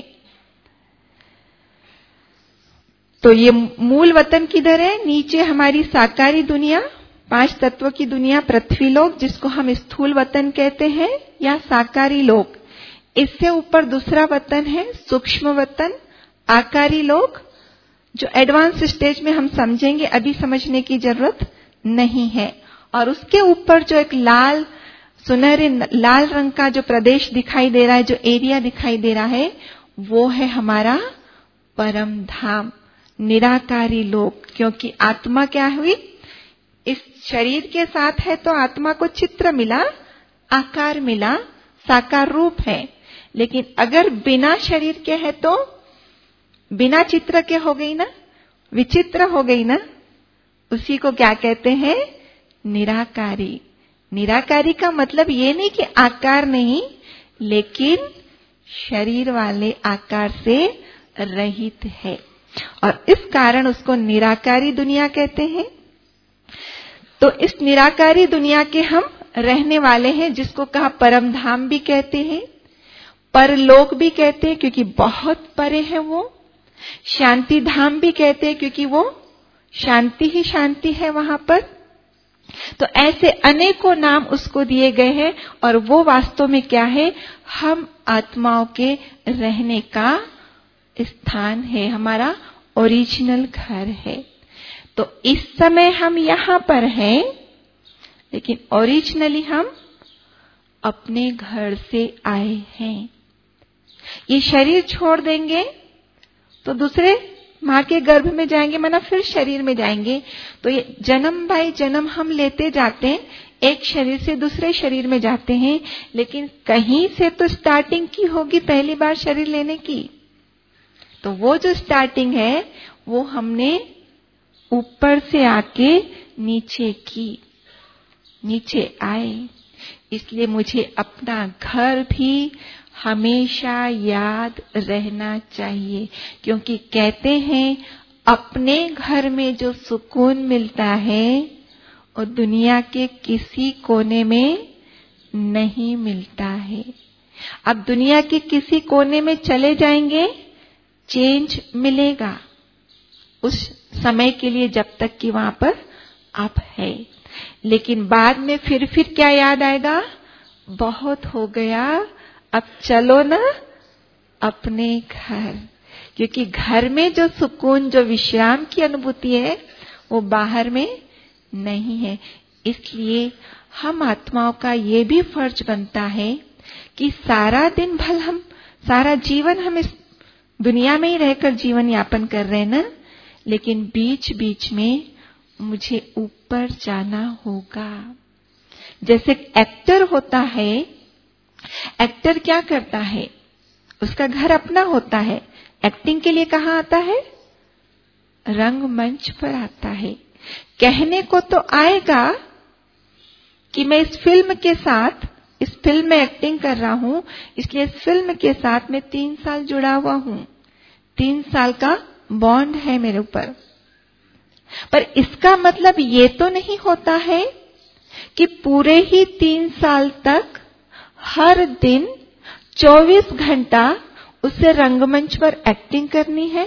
तो ये मूल वतन किधर है? नीचे हमारी साकारी दुनिया, पांच तत्वों की दुनिया, पृथ्वी लोक जिसको हम स्थूल वतन कहते हैं या साकारी लोक। इससे ऊपर दूसरा वतन है सूक्ष्म वतन, आकारी लोक, जो एडवांस स्टेज में हम समझेंगे, अभी समझने की जरूरत नहीं है। और उसके ऊपर जो एक लाल सुनहरे लाल रंग का जो प्रदेश दिखाई दे रहा है, जो एरिया दिखाई दे रहा है, वो है हमारा परम धाम, निराकारी लोक। क्योंकि आत्मा क्या हुई? इस शरीर के साथ है तो आत्मा को चित्र मिला, आकार मिला, साकार रूप है। लेकिन अगर बिना शरीर के है तो बिना चित्र के हो गई ना, विचित्र हो गई ना। उसी को क्या कहते हैं? निराकारी। निराकारी का मतलब ये नहीं कि आकार नहीं, लेकिन शरीर वाले आकार से रहित है, और इस कारण उसको निराकारी दुनिया कहते हैं। तो इस निराकारी दुनिया के हम रहने वाले हैं, जिसको कहा परम धाम भी कहते हैं, परलोक भी कहते हैं क्योंकि बहुत परे है वो, शांति धाम भी कहते हैं क्योंकि वो शांति ही शांति है वहां पर। तो ऐसे अनेकों नाम उसको दिए गए हैं, और वो वास्तव में क्या है? हम आत्माओं के रहने का स्थान है, हमारा ओरिजिनल घर है। तो इस समय हम यहां पर हैं, लेकिन ओरिजिनली हम अपने घर से आए हैं। ये शरीर छोड़ देंगे तो दूसरे मां के गर्भ में जाएंगे, माना फिर शरीर में जाएंगे। तो ये जन्म बाई जन्म हम लेते जाते हैं, एक शरीर से दूसरे शरीर में जाते हैं, लेकिन कहीं से तो स्टार्टिंग की होगी पहली बार शरीर लेने की। तो वो जो स्टार्टिंग है वो हमने ऊपर से आके नीचे की, नीचे आए। इसलिए मुझे अपना घर भी हमेशा याद रहना चाहिए, क्योंकि कहते हैं अपने घर में जो सुकून मिलता है वो दुनिया के किसी कोने में नहीं मिलता है। अब दुनिया के किसी कोने में चले जाएंगे, चेंज मिलेगा उस समय के लिए, जब तक कि वहां पर अब है। लेकिन बाद में फिर फिर क्या याद आएगा? बहुत हो गया, अब चलो ना अपने घर। क्योंकि घर में जो सुकून, जो विश्राम की अनुभूति है, वो बाहर में नहीं है। इसलिए हम आत्माओं का ये भी फर्ज बनता है कि सारा दिन भल हम, सारा जीवन हम इस दुनिया में ही रहकर जीवन यापन कर रहे हैं ना, लेकिन बीच बीच में मुझे ऊपर जाना होगा। जैसे एक्टर होता है, एक्टर क्या करता है? उसका घर अपना होता है, एक्टिंग के लिए कहाँ आता है? रंगमंच पर आता है। कहने को तो आएगा कि मैं इस फिल्म के साथ, इस फिल्म में एक्टिंग कर रहा हूं, इसलिए इस फिल्म के साथ मैं तीन साल जुड़ा हुआ हूं, तीन साल का बॉन्ड है मेरे ऊपर। पर इसका मतलब ये तो नहीं होता है कि पूरे ही तीन साल तक हर दिन चौबीस घंटा उसे रंगमंच पर एक्टिंग करनी है।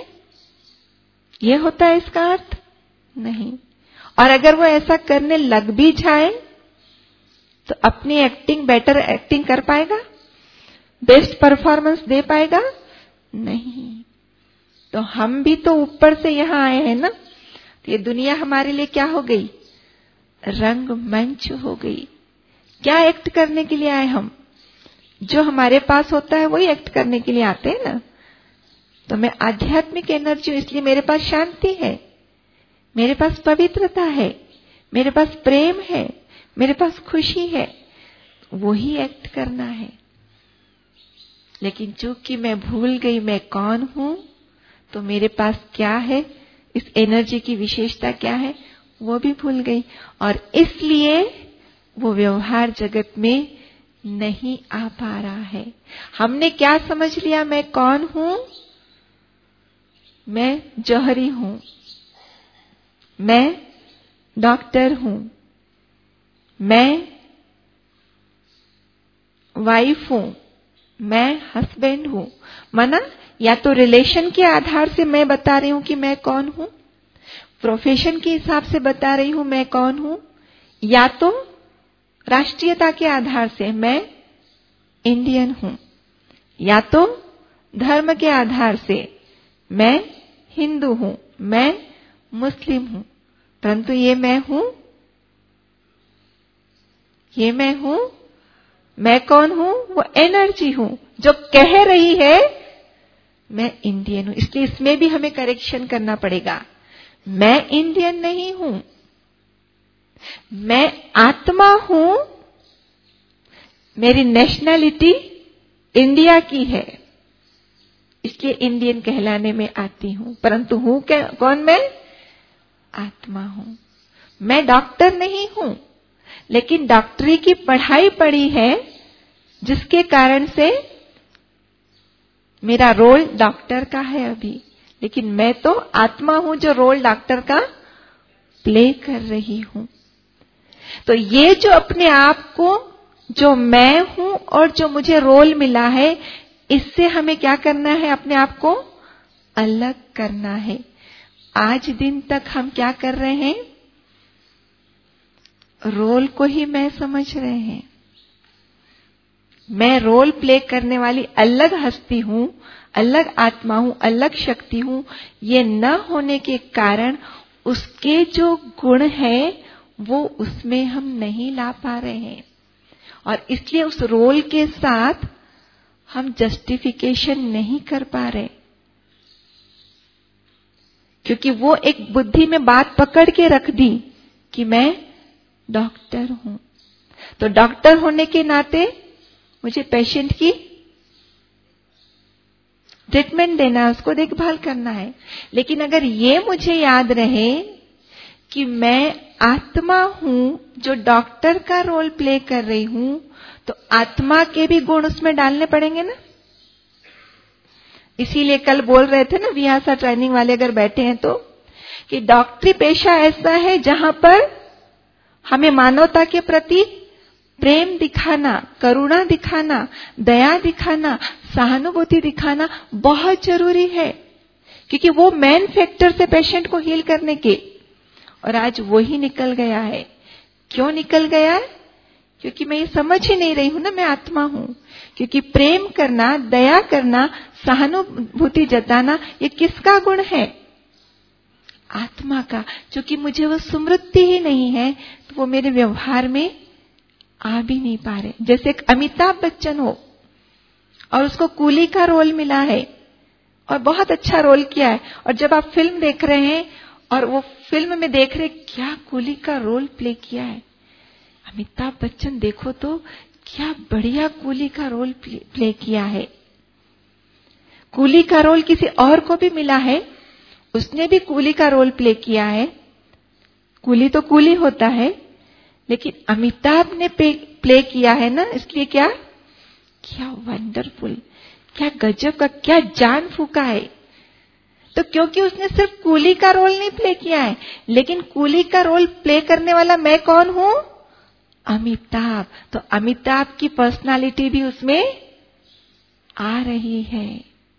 ये होता है इसका अर्थ? नहीं। और अगर वो ऐसा करने लग भी जाए तो अपनी एक्टिंग, बेटर एक्टिंग कर पाएगा? बेस्ट परफॉर्मेंस दे पाएगा? नहीं। तो हम भी तो ऊपर से यहां आए हैं ना, तो ये दुनिया हमारे लिए क्या हो गई? रंगमंच हो गई। क्या एक्ट करने के लिए आए हम? जो हमारे पास होता है वही एक्ट करने के लिए आते हैं ना। तो मैं आध्यात्मिक एनर्जी हूं, इसलिए मेरे पास शांति है, मेरे पास पवित्रता है, मेरे पास प्रेम है, मेरे पास खुशी है, वही एक्ट करना है। लेकिन चूंकि मैं भूल गई मैं कौन हूं, तो मेरे पास क्या है, इस एनर्जी की विशेषता क्या है, वो भी भूल गई। और इसलिए वो व्यवहार जगत में नहीं आ पा रहा है। हमने क्या समझ लिया? मैं कौन हूं? मैं जौहरी हूं, मैं डॉक्टर हूं, मैं वाइफ हूं, मैं हस्बैंड हूं। माना या तो रिलेशन के आधार से मैं बता रही हूं कि मैं कौन हूं, प्रोफेशन के हिसाब से बता रही हूं मैं कौन हूं, या तो राष्ट्रीयता के आधार से मैं इंडियन हूं, या तो धर्म के आधार से मैं हिंदू हूं, मैं मुस्लिम हूं। परंतु ये मैं हूं, ये मैं हूं, मैं कौन हूं? वो एनर्जी हूं जो कह रही है मैं इंडियन हूं। इसलिए इसमें भी हमें करेक्शन करना पड़ेगा। मैं इंडियन नहीं हूं, मैं आत्मा हूं, मेरी नेशनैलिटी इंडिया की है, इसलिए इंडियन कहलाने में आती हूं। परंतु हूं क्या, कौन मैं? आत्मा हूं। मैं डॉक्टर नहीं हूं, लेकिन डॉक्टरी की पढ़ाई पढ़ी है, जिसके कारण से मेरा रोल डॉक्टर का है अभी। लेकिन मैं तो आत्मा हूं जो रोल डॉक्टर का प्ले कर रही हूं। तो ये जो अपने आप को, जो मैं हूं और जो मुझे रोल मिला है, इससे हमें क्या करना है? अपने आप को अलग करना है। आज दिन तक हम क्या कर रहे हैं? रोल को ही मैं समझ रहे हैं। मैं रोल प्ले करने वाली अलग हस्ती हूं, अलग आत्मा हूं, अलग शक्ति हूं। ये न होने के कारण उसके जो गुण हैं वो उसमें हम नहीं ला पा रहे हैं, और इसलिए उस रोल के साथ हम जस्टिफिकेशन नहीं कर पा रहे, क्योंकि वो एक बुद्धि में बात पकड़ के रख दी कि मैं डॉक्टर हूं। तो डॉक्टर होने के नाते मुझे पेशेंट की ट्रीटमेंट देना है, उसको देखभाल करना है। लेकिन अगर ये मुझे याद रहे कि मैं आत्मा हूं जो डॉक्टर का रोल प्ले कर रही हूं, तो आत्मा के भी गुण उसमें डालने पड़ेंगे ना। इसीलिए कल बोल रहे थे ना, विहासा ट्रेनिंग वाले अगर बैठे हैं तो, कि डॉक्टरी पेशा ऐसा है जहां पर हमें मानवता के प्रति प्रेम दिखाना, करुणा दिखाना, दया दिखाना, सहानुभूति दिखाना बहुत जरूरी है, क्योंकि वो मेन फैक्टर से पेशेंट को हील करने के, और आज वही निकल गया है। क्यों निकल गया है? क्योंकि मैं ये समझ ही नहीं रही हूं ना मैं आत्मा हूं। क्योंकि प्रेम करना, दया करना, सहानुभूति जताना, ये किसका गुण है? आत्मा का। क्योंकि मुझे वो स्मृति ही नहीं है तो वो मेरे व्यवहार में आ भी नहीं पा रहे। जैसे एक अमिताभ बच्चन हो और उसको कूली का रोल मिला है और बहुत अच्छा रोल किया है, और जब आप फिल्म देख रहे हैं और वो फिल्म में देख रहे क्या कूली का रोल प्ले किया है, अमिताभ बच्चन देखो तो क्या बढ़िया कूली का रोल प्ले, प्ले किया है। कूली का रोल किसी और को भी मिला है, उसने भी कूली का रोल प्ले किया है। कूली तो कूली होता है, लेकिन अमिताभ ने प्ले किया है ना, इसलिए क्या क्या वंडरफुल, क्या गजब का, क्या जान फूका है। तो क्योंकि उसने सिर्फ कूली का रोल नहीं प्ले किया है, लेकिन कूली का रोल प्ले करने वाला मैं कौन हूं? अमिताभ। तो अमिताभ की पर्सनालिटी भी उसमें आ रही है।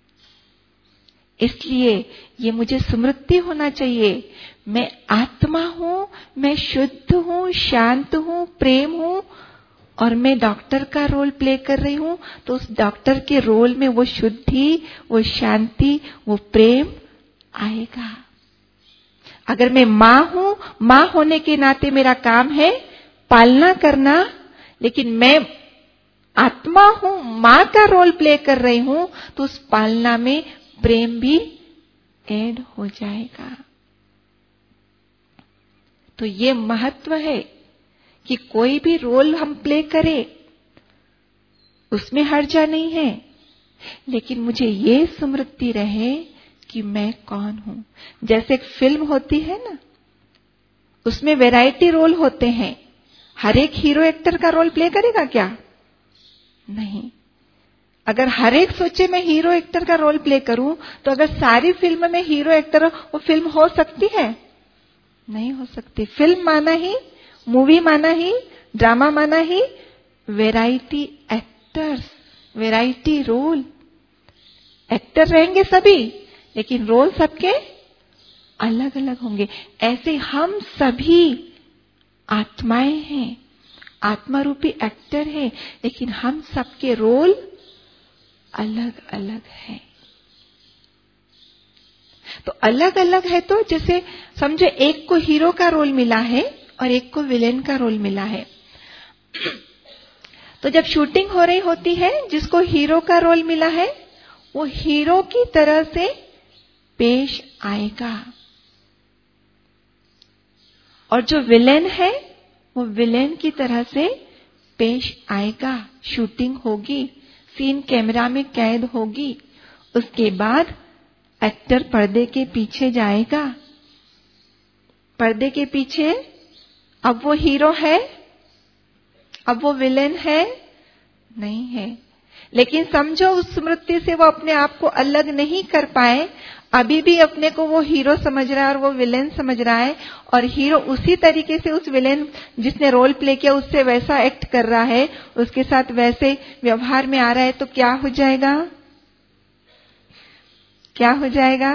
इसलिए ये मुझे स्मृति होना चाहिए, मैं आत्मा हूं, मैं शुद्ध हूं, शांत हूं, प्रेम हूं, और मैं डॉक्टर का रोल प्ले कर रही हूं। तो उस डॉक्टर के रोल में वो शुद्धि, वो शांति, वो प्रेम आएगा। अगर मैं मां हूं, मां होने के नाते मेरा काम है पालना करना, लेकिन मैं आत्मा हूं, मां का रोल प्ले कर रही हूं, तो उस पालना में प्रेम भी ऐड हो जाएगा। तो ये महत्व है कि कोई भी रोल हम प्ले करें, उसमें हर्जा नहीं है, लेकिन मुझे ये स्मृति रहे कि मैं कौन हूं। जैसे एक फिल्म होती है ना, उसमें वैरायटी रोल होते हैं। हर एक हीरो एक्टर का रोल प्ले करेगा क्या? नहीं। अगर हर एक सोचे मैं हीरो एक्टर का रोल प्ले करूं, तो अगर सारी फिल्म में हीरो एक्टर हो, वो फिल्म हो सकती है? नहीं हो सकती। फिल्म माना ही, मूवी माना ही, ड्रामा माना ही variety actors, variety role. Actor रहेंगे सभी, लेकिन रोल सबके अलग अलग होंगे। ऐसे हम सभी आत्माएं हैं, आत्मा रूपी एक्टर है, लेकिन हम सबके रोल अलग अलग है। तो अलग अलग है, तो जैसे समझो एक को हीरो का रोल मिला है और एक को विलेन का रोल मिला है। तो जब शूटिंग हो रही होती है, जिसको हीरो का रोल मिला है वो हीरो की तरह से पेश आएगा, और जो विलेन है वो विलेन की तरह से पेश आएगा। शूटिंग होगी, सीन कैमरा में कैद होगी, उसके बाद एक्टर पर्दे के पीछे जाएगा। पर्दे के पीछे अब वो हीरो है, अब वो विलेन है? नहीं है। लेकिन समझो उस स्मृति से वो अपने आप को अलग नहीं कर पाए, अभी भी अपने को वो हीरो समझ रहा है और वो विलेन समझ रहा है, और हीरो उसी तरीके से उस विलेन जिसने रोल प्ले किया उससे वैसा एक्ट कर रहा है, उसके साथ वैसे व्यवहार में आ रहा है। तो क्या हो जाएगा? क्या हो जाएगा?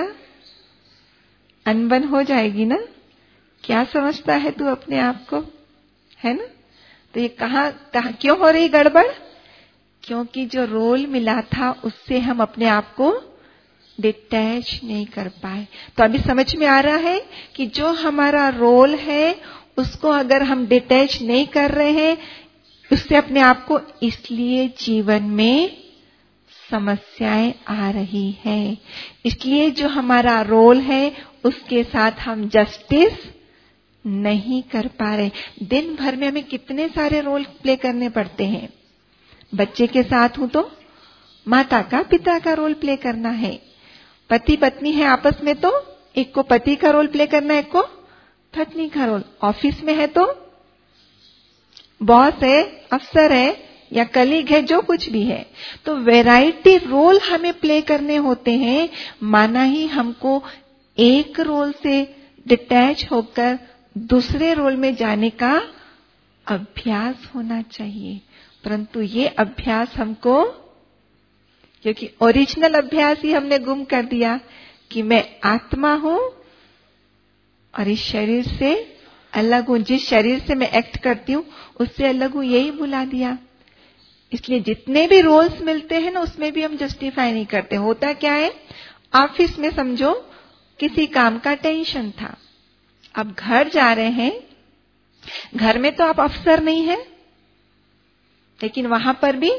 अनबन हो जाएगी ना। क्या समझता है तू अपने आप को, है ना? तो ये कहां कहां क्यों हो रही गड़बड़? क्योंकि जो रोल मिला था उससे हम अपने आप को डिटैच नहीं कर पाए। तो अभी समझ में आ रहा है कि जो हमारा रोल है उसको अगर हम डिटैच नहीं कर रहे हैं, उससे अपने आप को, इसलिए जीवन में समस्याएं आ रही है। इसलिए जो हमारा रोल है उसके साथ हम जस्टिस नहीं कर पा रहे। दिन भर में हमें कितने सारे रोल प्ले करने पड़ते हैं। बच्चे के साथ हूं तो माता का, पिता का रोल प्ले करना है। पति पत्नी है आपस में तो एक को पति का रोल प्ले करना है, एक को पत्नी का रोल। ऑफिस में है तो बॉस है, अफसर है या कलीग है, जो कुछ भी है। तो वैरायटी रोल हमें प्ले करने होते हैं। माना ही हमको एक रोल से डिटैच होकर दूसरे रोल में जाने का अभ्यास होना चाहिए, परंतु ये अभ्यास हमको, क्योंकि ओरिजिनल अभ्यास ही हमने गुम कर दिया कि मैं आत्मा हूं, और इस शरीर से अलग हूं, जिस शरीर से मैं एक्ट करती हूँ उससे अलग हूं, यही भुला दिया। इसलिए जितने भी रोल्स मिलते हैं ना, उसमें भी हम जस्टिफाई नहीं करते। होता क्या है, ऑफिस में समझो किसी काम का टेंशन था, अब घर जा रहे हैं, घर में तो आप अफसर नहीं है, लेकिन वहां पर भी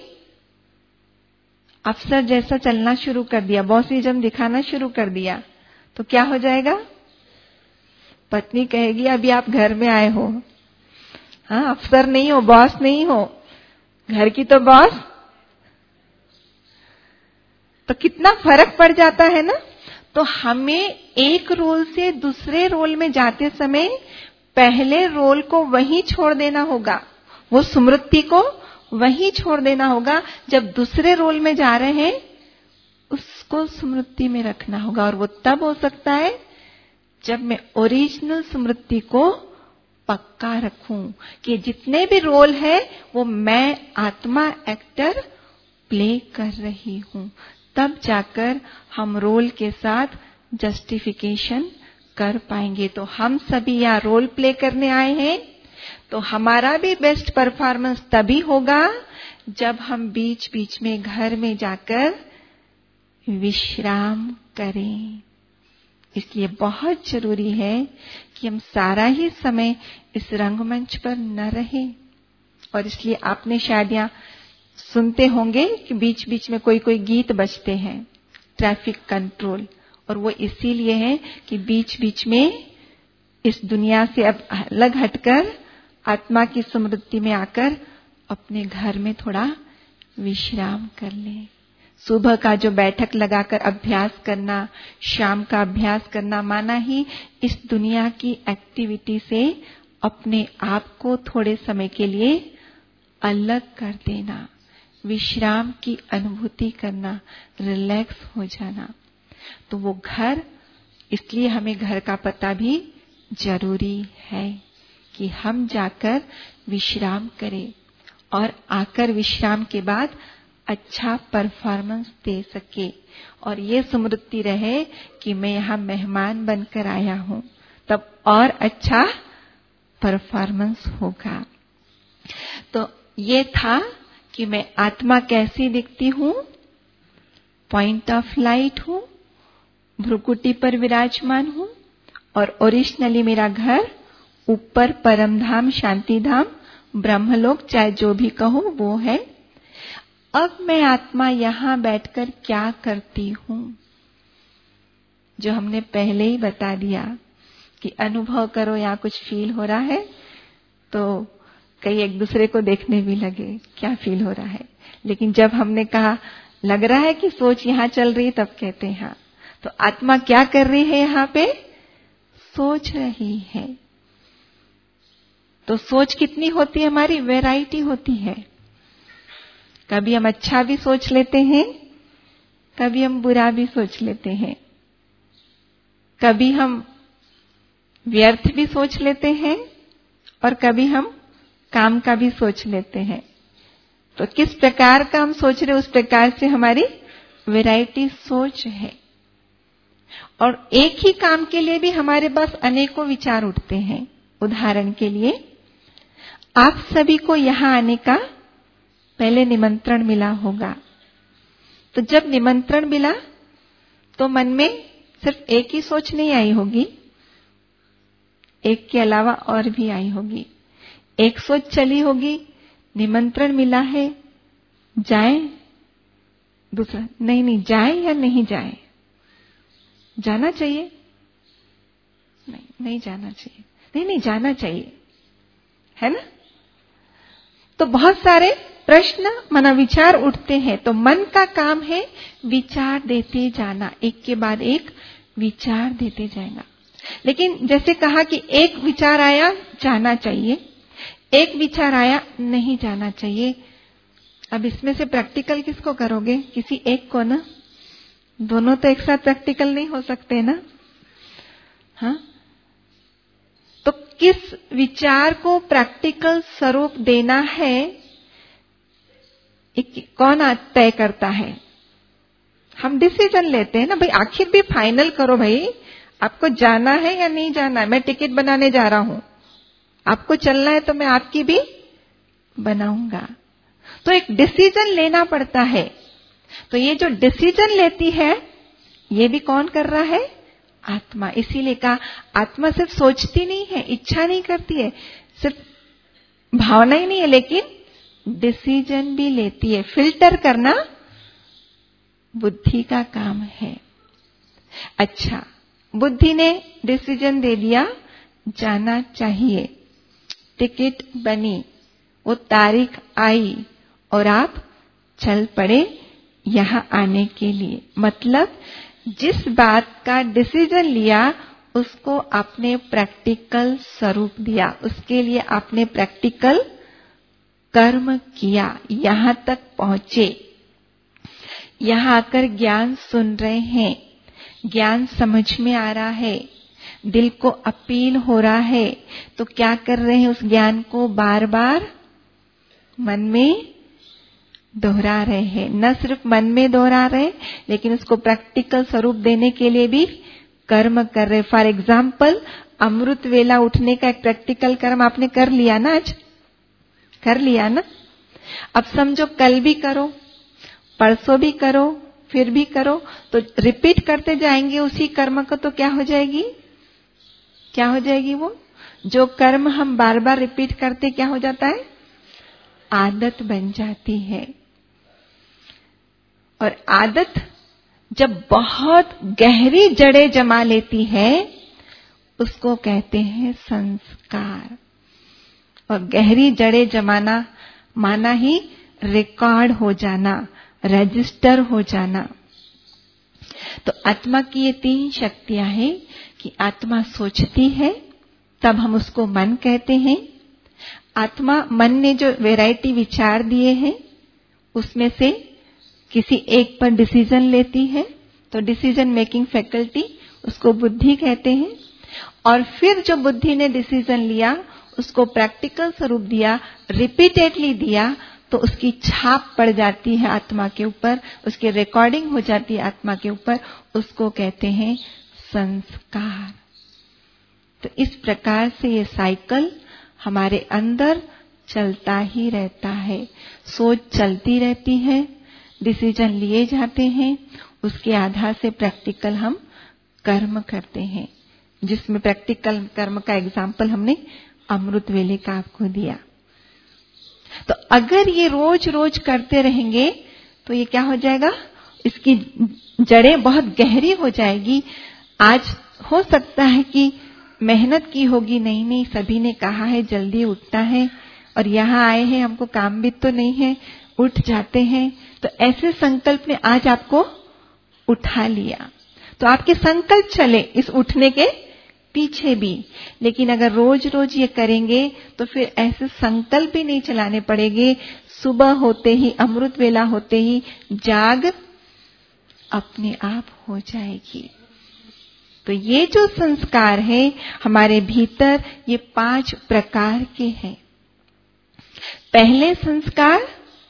अफसर जैसा चलना शुरू कर दिया, बॉसिज्म दिखाना शुरू कर दिया, तो क्या हो जाएगा? पत्नी कहेगी अभी आप घर में आए हो, हाँ, अफसर नहीं हो, बॉस नहीं हो, घर की तो बॉस। तो कितना फर्क पड़ जाता है ना। तो हमें एक रोल से दूसरे रोल में जाते समय पहले रोल को वहीं छोड़ देना होगा, वो स्मृति को वहीं छोड़ देना होगा। जब दूसरे रोल में जा रहे हैं उसको स्मृति में रखना होगा, और वो तब हो सकता है जब मैं ओरिजिनल स्मृति को पक्का रखूं कि जितने भी रोल है वो मैं आत्मा एक्टर प्ले कर रही हूं। तब जाकर हम रोल के साथ जस्टिफिकेशन कर पाएंगे। तो हम सभी यहाँ रोल प्ले करने आए हैं, तो हमारा भी बेस्ट परफॉर्मेंस तभी होगा जब हम बीच बीच में घर में जाकर विश्राम करें। इसलिए बहुत जरूरी है कि हम सारा ही समय इस रंगमंच पर न रहें। और इसलिए आपने शायद यहाँ सुनते होंगे कि बीच बीच में कोई कोई गीत बजते हैं, ट्रैफिक कंट्रोल, और वो इसीलिए है कि बीच बीच में इस दुनिया से अब अलग हटकर आत्मा की स्मृति में आकर अपने घर में थोड़ा विश्राम कर लें। सुबह का जो बैठक लगाकर अभ्यास करना, शाम का अभ्यास करना, माना ही इस दुनिया की एक्टिविटी से अपने आप को थोड़े समय के लिए अलग कर देना, विश्राम की अनुभूति करना, रिलैक्स हो जाना। तो वो घर, इसलिए हमें घर का पता भी जरूरी है कि हम जाकर विश्राम करें और आकर विश्राम के बाद अच्छा परफॉर्मेंस दे सके। और ये स्मृति रहे कि मैं यहाँ मेहमान बनकर आया हूं, तब और अच्छा परफॉर्मेंस होगा। तो ये था कि मैं आत्मा कैसी दिखती हूं, पॉइंट ऑफ लाइट हूं, भ्रुकुटी पर विराजमान हूं, और ओरिजिनली मेरा घर ऊपर परमधाम, शांतिधाम, ब्रह्मलोक, चाहे जो भी कहो वो है। अब मैं आत्मा यहां बैठकर क्या करती हूं, जो हमने पहले ही बता दिया कि अनुभव करो यहां कुछ फील हो रहा है, तो कई एक दूसरे को देखने भी लगे क्या फील हो रहा है। लेकिन जब हमने कहा लग रहा है कि सोच यहां चल रही, तब कहते हैं हाँ। तो आत्मा क्या कर रही है, यहां पे सोच रही है। तो सोच कितनी होती है हमारी, वैरायटी होती है। कभी हम अच्छा भी सोच लेते हैं, कभी हम बुरा भी सोच लेते हैं, कभी हम व्यर्थ भी सोच लेते हैं, और कभी हम काम का भी सोच लेते हैं। तो किस प्रकार का हम सोच रहे, उस प्रकार से हमारी वैरायटी सोच है। और एक ही काम के लिए भी हमारे पास अनेकों विचार उठते हैं। उदाहरण के लिए, आप सभी को यहां आने का पहले निमंत्रण मिला होगा। तो जब निमंत्रण मिला तो मन में सिर्फ एक ही सोच नहीं आई होगी, एक के अलावा और भी आई होगी। एक सोच चली होगी, निमंत्रण मिला है, जाए, दूसरा नहीं नहीं जाए या नहीं जाए, जाना चाहिए, नहीं नहीं जाना चाहिए, नहीं नहीं जाना चाहिए, है ना। तो बहुत सारे प्रश्न, मना विचार उठते हैं। तो मन का काम है विचार देते जाना, एक के बाद एक विचार देते जाएगा। लेकिन जैसे कहा कि एक विचार आया जाना चाहिए, एक विचार आया नहीं जाना चाहिए। अब इसमें से प्रैक्टिकल किसको करोगे, किसी एक को ना, दोनों तो एक साथ प्रैक्टिकल नहीं हो सकते ना। हाँ, तो किस विचार को प्रैक्टिकल स्वरूप देना है, एक कौन तय करता है। हम डिसीजन लेते हैं ना भाई, आखिर भी फाइनल करो भाई, आपको जाना है या नहीं जाना है? मैं टिकट बनाने जा रहा हूं, आपको चलना है तो मैं आपकी भी बनाऊंगा। तो एक डिसीजन लेना पड़ता है। तो ये जो डिसीजन लेती है ये भी कौन कर रहा है? आत्मा। इसीलिए कहा आत्मा सिर्फ सोचती नहीं है, इच्छा नहीं करती है, सिर्फ भावना ही नहीं है, लेकिन डिसीजन भी लेती है। फिल्टर करना बुद्धि का काम है। अच्छा, बुद्धि ने डिसीजन दे दिया, जाना चाहिए, टिकट बनी, वो तारीख आई और आप चल पड़े यहां आने के लिए। मतलब जिस बात का डिसीजन लिया उसको आपने प्रैक्टिकल स्वरूप दिया, उसके लिए आपने प्रैक्टिकल कर्म किया, यहां तक पहुंचे। यहां आकर ज्ञान सुन रहे हैं, ज्ञान समझ में आ रहा है, दिल को अपील हो रहा है, तो क्या कर रहे हैं? उस ज्ञान को बार बार मन में दोहरा रहे हैं। न सिर्फ मन में दोहरा रहे, लेकिन उसको प्रैक्टिकल स्वरूप देने के लिए भी कर्म कर रहे। फॉर एग्जाम्पल, अमृत वेला उठने का एक प्रैक्टिकल कर्म आपने कर लिया ना, आज कर लिया ना। अब समझो कल भी करो, परसों भी करो, फिर भी करो, तो रिपीट करते जाएंगे उसी कर्म को, तो क्या हो जाएगी? क्या हो जाएगी? वो जो कर्म हम बार बार रिपीट करते, क्या हो जाता है? आदत बन जाती है। और आदत जब बहुत गहरी जड़ें जमा लेती है उसको कहते हैं संस्कार। और गहरी जड़ें जमाना माना ही रिकॉर्ड हो जाना, रजिस्टर हो जाना। तो आत्मा की ये तीन शक्तियां हैं कि आत्मा सोचती है, तब हम उसको मन कहते हैं। आत्मा, मन ने जो वैरायटी विचार दिए हैं उसमें से किसी एक पर डिसीजन लेती है, तो डिसीजन मेकिंग फैकल्टी, उसको बुद्धि कहते हैं। और फिर जो बुद्धि ने डिसीजन लिया उसको प्रैक्टिकल स्वरूप दिया, रिपीटेडली दिया, तो उसकी छाप पड़ जाती है आत्मा के ऊपर, उसकी रिकॉर्डिंग हो जाती है आत्मा के ऊपर, उसको कहते हैं संस्कार। तो इस प्रकार से ये साइकिल हमारे अंदर चलता ही रहता है। सोच चलती रहती है, डिसीजन लिए जाते हैं, उसके आधार से प्रैक्टिकल हम कर्म करते हैं, जिसमें प्रैक्टिकल कर्म का एग्जाम्पल हमने अमृत वेले का आपको दिया। तो अगर ये रोज रोज करते रहेंगे तो ये क्या हो जाएगा? इसकी जड़ें बहुत गहरी हो जाएगी। आज हो सकता है कि मेहनत की होगी, नहीं नहीं सभी ने कहा है जल्दी उठना है और यहाँ आए हैं, हमको काम भी तो नहीं है, उठ जाते हैं। तो ऐसे संकल्प ने आज आपको उठा लिया, तो आपके संकल्प चले इस उठने के पीछे भी। लेकिन अगर रोज रोज ये करेंगे तो फिर ऐसे संकल्प भी नहीं चलाने पड़ेंगे। सुबह होते ही, अमृत वेला होते ही जाग अपने आप हो जाएगी। तो ये जो संस्कार है हमारे भीतर, ये पांच प्रकार के हैं। पहले संस्कार,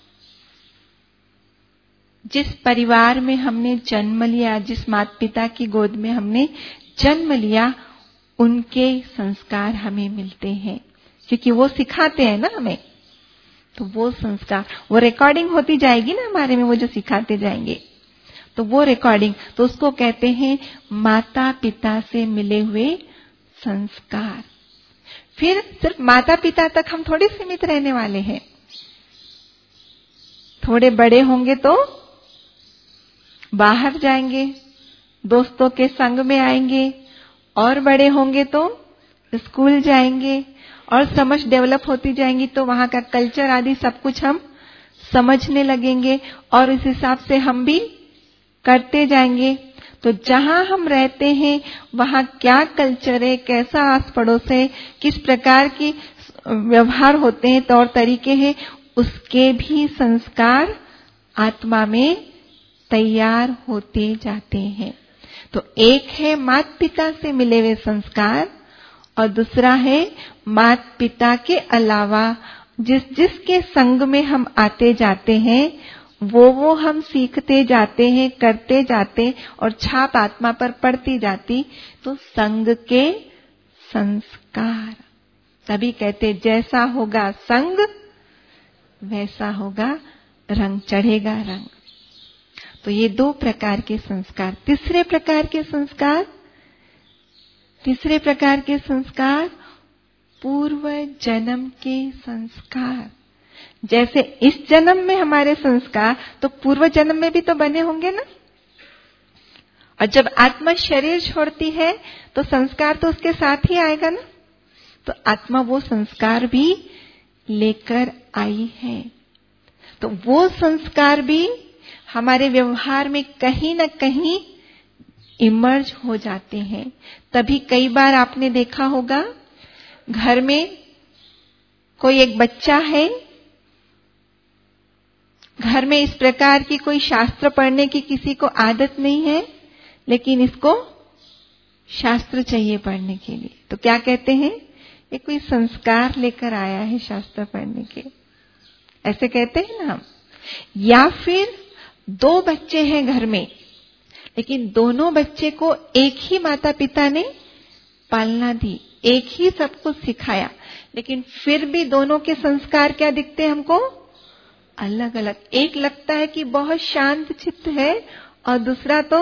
जिस परिवार में हमने जन्म लिया, जिस माता पिता की गोद में हमने जन्म लिया, उनके संस्कार हमें मिलते हैं, क्योंकि वो सिखाते हैं ना हमें। तो वो संस्कार, वो रिकॉर्डिंग होती जाएगी ना हमारे में, वो जो सिखाते जाएंगे, तो वो रिकॉर्डिंग, तो उसको कहते हैं माता पिता से मिले हुए संस्कार। फिर सिर्फ माता पिता तक हम थोड़ी सीमित रहने वाले हैं। थोड़े बड़े होंगे तो बाहर जाएंगे, दोस्तों के संग में आएंगे, और बड़े होंगे तो स्कूल जाएंगे, और समझ डेवलप होती जाएंगी तो वहां का कल्चर आदि सब कुछ हम समझने लगेंगे, और इस हिसाब से हम भी करते जाएंगे। तो जहां हम रहते हैं वहां क्या कल्चर है, कैसा आस पड़ोस है, किस प्रकार की व्यवहार होते हैं, तौर तरीके हैं, उसके भी संस्कार आत्मा में तैयार होते जाते हैं। तो एक है माता पिता से मिले हुए संस्कार, और दूसरा है माता पिता के अलावा जिस जिसके संग में हम आते जाते हैं वो वो हम सीखते जाते हैं, करते जाते और छाप आत्मा पर पड़ती जाती। तो संग के संस्कार, तभी कहते जैसा होगा संग वैसा होगा रंग, चढ़ेगा रंग। तो ये दो प्रकार के संस्कार। तीसरे प्रकार के संस्कार, तीसरे प्रकार के संस्कार पूर्व जन्म के संस्कार। जैसे इस जन्म में हमारे संस्कार, तो पूर्व जन्म में भी तो बने होंगे ना। और जब आत्मा शरीर छोड़ती है तो संस्कार तो उसके साथ ही आएगा ना। तो आत्मा वो संस्कार भी लेकर आई है। तो वो संस्कार भी हमारे व्यवहार में कहीं न कहीं इमर्ज हो जाते हैं। तभी कई बार आपने देखा होगा, घर में कोई एक बच्चा है, घर में इस प्रकार की कोई शास्त्र पढ़ने की किसी को आदत नहीं है, लेकिन इसको शास्त्र चाहिए पढ़ने के लिए। तो क्या कहते हैं, ये कोई संस्कार लेकर आया है शास्त्र पढ़ने के, ऐसे कहते हैं ना हम। या फिर दो बच्चे हैं घर में, लेकिन दोनों बच्चे को एक ही माता पिता ने पालना दी, एक ही सब कुछ सिखाया, लेकिन फिर भी दोनों के संस्कार क्या दिखते हैं हमको, अलग अलग। एक लगता है कि बहुत शांत चित्त है और दूसरा तो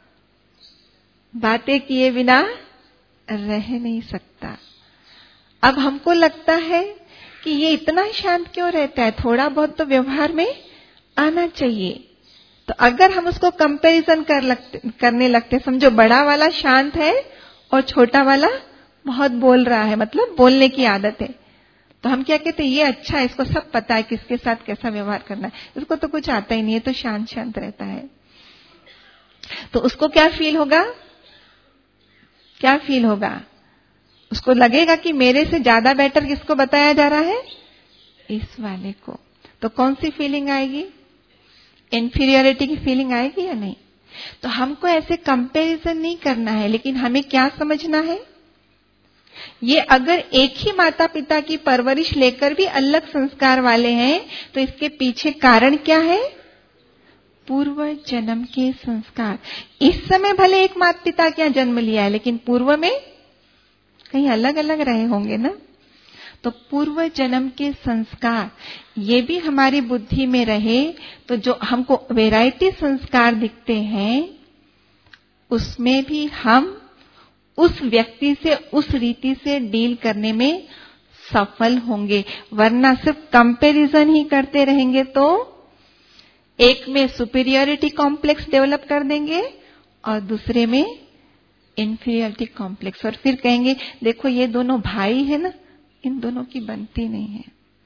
बातें किए बिना रह नहीं सकता। अब हमको लगता है कि ये इतना शांत क्यों रहता है, थोड़ा बहुत तो व्यवहार में आना चाहिए। तो अगर हम उसको कंपैरिजन कर लगते, करने लगते, समझो बड़ा वाला शांत है और छोटा वाला बहुत बोल रहा है, मतलब बोलने की आदत है, तो हम क्या कहते हैं, ये अच्छा है, इसको सब पता है किसके साथ कैसा व्यवहार करना है, इसको तो कुछ आता ही नहीं है, तो शांत शांत रहता है। तो उसको क्या फील होगा, क्या फील होगा, उसको लगेगा कि मेरे से ज्यादा बेटर किसको बताया जा रहा है, इस वाले को। तो कौन सी फीलिंग आएगी, इंफीरियरिटी की फीलिंग आएगी या नहीं। तो हमको ऐसे कंपैरिजन नहीं करना है, लेकिन हमें क्या समझना है, ये अगर एक ही माता पिता की परवरिश लेकर भी अलग संस्कार वाले हैं, तो इसके पीछे कारण क्या है, पूर्व जन्म के संस्कार। इस समय भले एक माता पिता क्या जन्म लिया है, लेकिन पूर्व में कहीं अलग अलग रहे होंगे ना। तो पूर्व जन्म के संस्कार ये भी हमारी बुद्धि में रहे, तो जो हमको वैरायटी संस्कार दिखते हैं, उसमें भी हम उस व्यक्ति से उस रीति से डील करने में सफल होंगे। वरना सिर्फ कंपैरिजन ही करते रहेंगे तो एक में सुपीरियरिटी कॉम्प्लेक्स डेवलप कर देंगे और दूसरे में इंफीरियरिटी कॉम्प्लेक्स, और फिर कहेंगे देखो ये दोनों भाई है ना, इन दोनों की बनती नहीं है।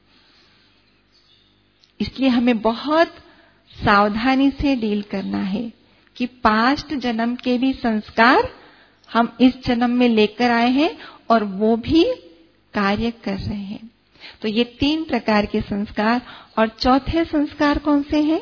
इसलिए हमें बहुत सावधानी से डील करना है कि पास्ट जन्म के भी संस्कार हम इस जन्म में लेकर आए हैं और वो भी कार्य कर रहे हैं। तो ये तीन प्रकार के संस्कार। और चौथे संस्कार कौन से हैं,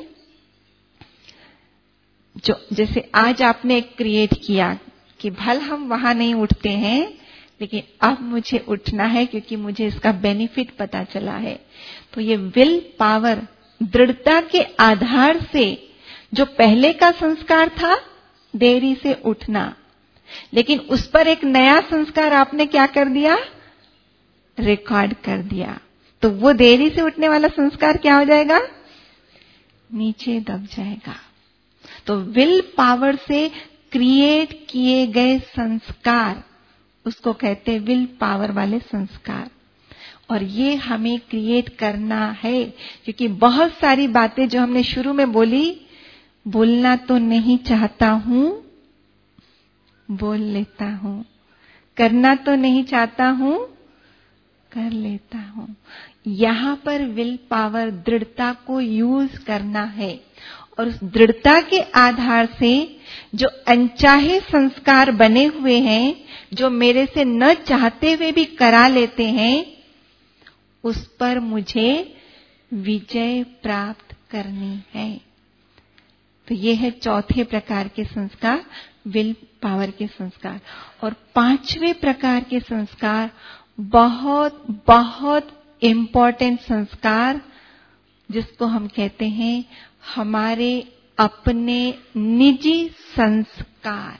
जो जैसे आज आपने एक क्रिएट किया कि भल हम वहां नहीं उठते हैं, लेकिन अब मुझे उठना है क्योंकि मुझे इसका बेनिफिट पता चला है। तो ये विल पावर, दृढ़ता के आधार से जो पहले का संस्कार था देरी से उठना, लेकिन उस पर एक नया संस्कार आपने क्या कर दिया, रिकॉर्ड कर दिया, तो वो देरी से उठने वाला संस्कार क्या हो जाएगा, नीचे दब जाएगा। तो विल पावर से क्रिएट किए गए संस्कार, उसको कहते हैं विल पावर वाले संस्कार। और ये हमें क्रिएट करना है, क्योंकि बहुत सारी बातें जो हमने शुरू में बोली, बोलना तो नहीं चाहता हूं, बोल लेता हूं, करना तो नहीं चाहता हूं, कर लेता हूं। यहां पर विल पावर, दृढ़ता को यूज करना है, और उस दृढ़ता के आधार से जो अनचाहे संस्कार बने हुए हैं, जो मेरे से न चाहते हुए भी करा लेते हैं, उस पर मुझे विजय प्राप्त करनी है। तो ये है चौथे प्रकार के संस्कार, विल पावर के संस्कार। और पांचवें प्रकार के संस्कार बहुत बहुत इंपॉर्टेंट संस्कार, जिसको हम कहते हैं हमारे अपने निजी संस्कार,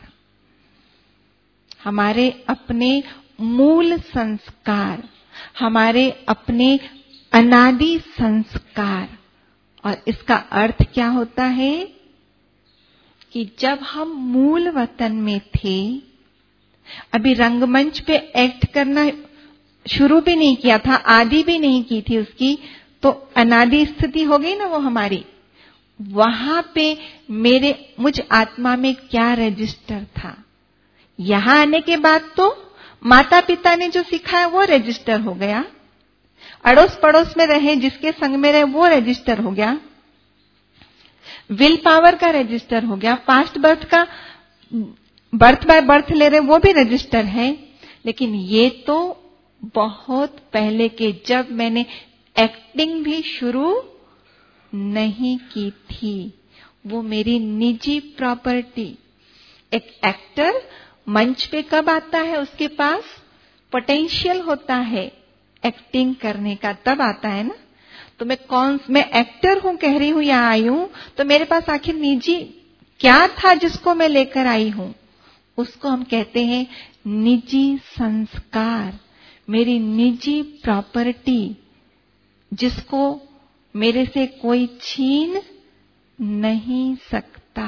हमारे अपने मूल संस्कार, हमारे अपने अनादि संस्कार। और इसका अर्थ क्या होता है कि जब हम मूल वतन में थे, अभी रंगमंच पे एक्ट करना शुरू भी नहीं किया था, आदि भी नहीं की थी उसकी, तो अनादि स्थिति हो गई ना वो हमारी। वहां पे मेरे मुझ आत्मा में क्या रजिस्टर था, यहां आने के बाद तो माता पिता ने जो सिखाया वो रजिस्टर हो गया, अड़ोस पड़ोस में रहे, जिसके संग में रहे वो रजिस्टर हो गया, विल पावर का रजिस्टर हो गया, पास्ट बर्थ का बर्थ बाय बर्थ ले रहे वो भी रजिस्टर है। लेकिन ये तो बहुत पहले के, जब मैंने एक्टिंग भी शुरू नहीं की थी, वो मेरी निजी प्रॉपर्टी। एक एक्टर मंच पे कब आता है, उसके पास पोटेंशियल होता है एक्टिंग करने का, तब आता है ना। तो मैं कौन मैं एक्टर हूं कह रही हूं, यहां आई हूं, तो मेरे पास आखिर निजी क्या था जिसको मैं लेकर आई हूं, उसको हम कहते हैं निजी संस्कार, मेरी निजी प्रॉपर्टी, जिसको मेरे से कोई छीन नहीं सकता।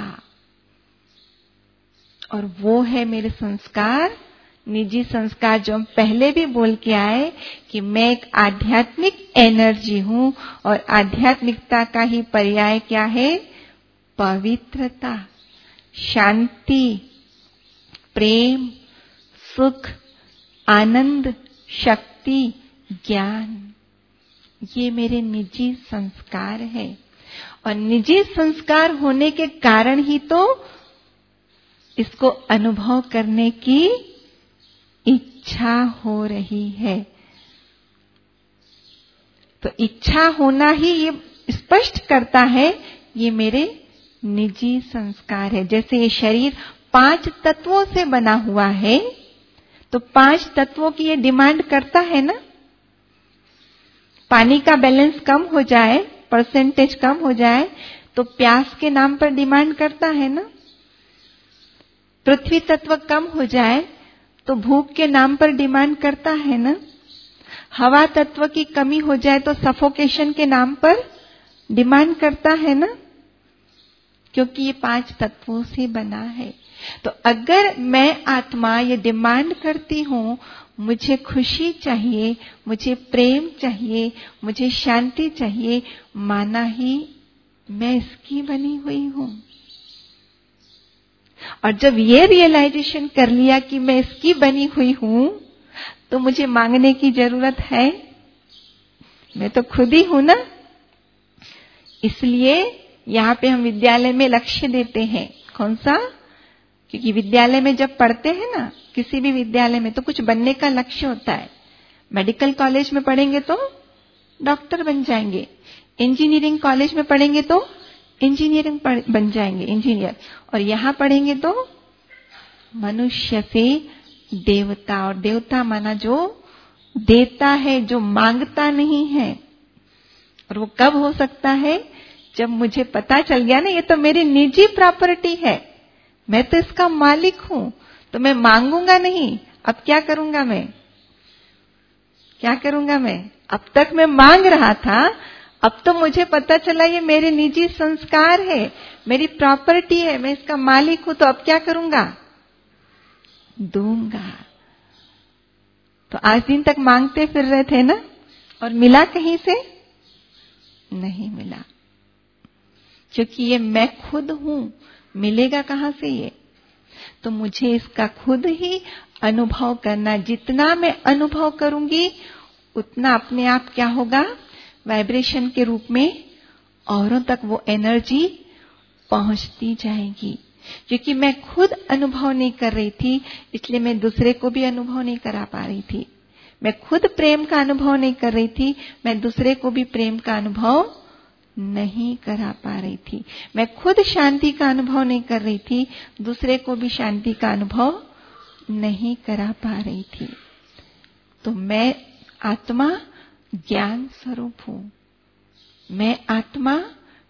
और वो है मेरे संस्कार, निजी संस्कार, जो हम पहले भी बोल के आए कि मैं एक आध्यात्मिक एनर्जी हूं, और आध्यात्मिकता का ही पर्याय क्या है? पवित्रता, शांति, प्रेम, सुख, आनंद, शक्ति, ज्ञान। ये मेरे निजी संस्कार है। और निजी संस्कार होने के कारण ही तो इसको अनुभव करने की इच्छा हो रही है। तो इच्छा होना ही ये स्पष्ट करता है ये मेरे निजी संस्कार है। जैसे ये शरीर पांच तत्वों से बना हुआ है, तो पांच तत्वों की ये डिमांड करता है ना। पानी का बैलेंस कम हो जाए, परसेंटेज कम हो जाए, तो प्यास के नाम पर डिमांड करता है ना। पृथ्वी तत्व कम हो जाए तो भूख के नाम पर डिमांड करता है ना। हवा तत्व की कमी हो जाए तो सफोकेशन के नाम पर डिमांड करता है ना, क्योंकि ये पांच तत्वों से बना है। तो अगर मैं आत्मा ये डिमांड करती हूं, मुझे खुशी चाहिए, मुझे प्रेम चाहिए, मुझे शांति चाहिए, माना ही मैं इसकी बनी हुई हूं। और जब ये रियलाइजेशन कर लिया कि मैं इसकी बनी हुई हूं, तो मुझे मांगने की जरूरत है? मैं तो खुद ही हूं ना। इसलिए यहां पे हम विद्यालय में लक्ष्य देते हैं। कौन सा? क्योंकि विद्यालय में जब पढ़ते हैं ना, किसी भी विद्यालय में, तो कुछ बनने का लक्ष्य होता है। मेडिकल कॉलेज में पढ़ेंगे तो डॉक्टर बन जाएंगे, इंजीनियरिंग कॉलेज में पढ़ेंगे तो इंजीनियरिंग बन जाएंगे, इंजीनियर। और यहां पढ़ेंगे तो मनुष्य से देवता। और देवता माना जो देता है, जो मांगता नहीं है। और वो कब हो सकता है? जब मुझे पता चल गया ना ये तो मेरी निजी प्रॉपर्टी है, मैं तो इसका मालिक हूं, तो मैं मांगूंगा नहीं। अब क्या करूंगा मैं? क्या करूंगा मैं? अब तक मैं मांग रहा था, अब तो मुझे पता चला ये मेरे निजी संस्कार है, मेरी प्रॉपर्टी है, मैं इसका मालिक हूं, तो अब क्या करूंगा? दूंगा। तो आज दिन तक मांगते फिर रहे थे ना, और मिला कहीं से? नहीं मिला, क्योंकि ये मैं खुद हूं। मिलेगा कहां से ये? तो मुझे इसका खुद ही अनुभव करना। जितना मैं अनुभव करूंगी उतना अपने आप क्या होगा? वाइब्रेशन के रूप में औरों तक वो एनर्जी पहुंचती जाएगी। क्योंकि मैं खुद अनुभव नहीं कर रही थी, इसलिए मैं दूसरे को भी अनुभव नहीं करा पा रही थी। मैं खुद प्रेम का अनुभव नहीं कर रही थी, मैं दूसरे को भी प्रेम का अनुभव नहीं करा पा रही थी। मैं खुद शांति का अनुभव नहीं कर रही थी, दूसरे को भी शांति का अनुभव नहीं करा पा रही थी। तो मैं आत्मा ज्ञान स्वरूप हूं, मैं आत्मा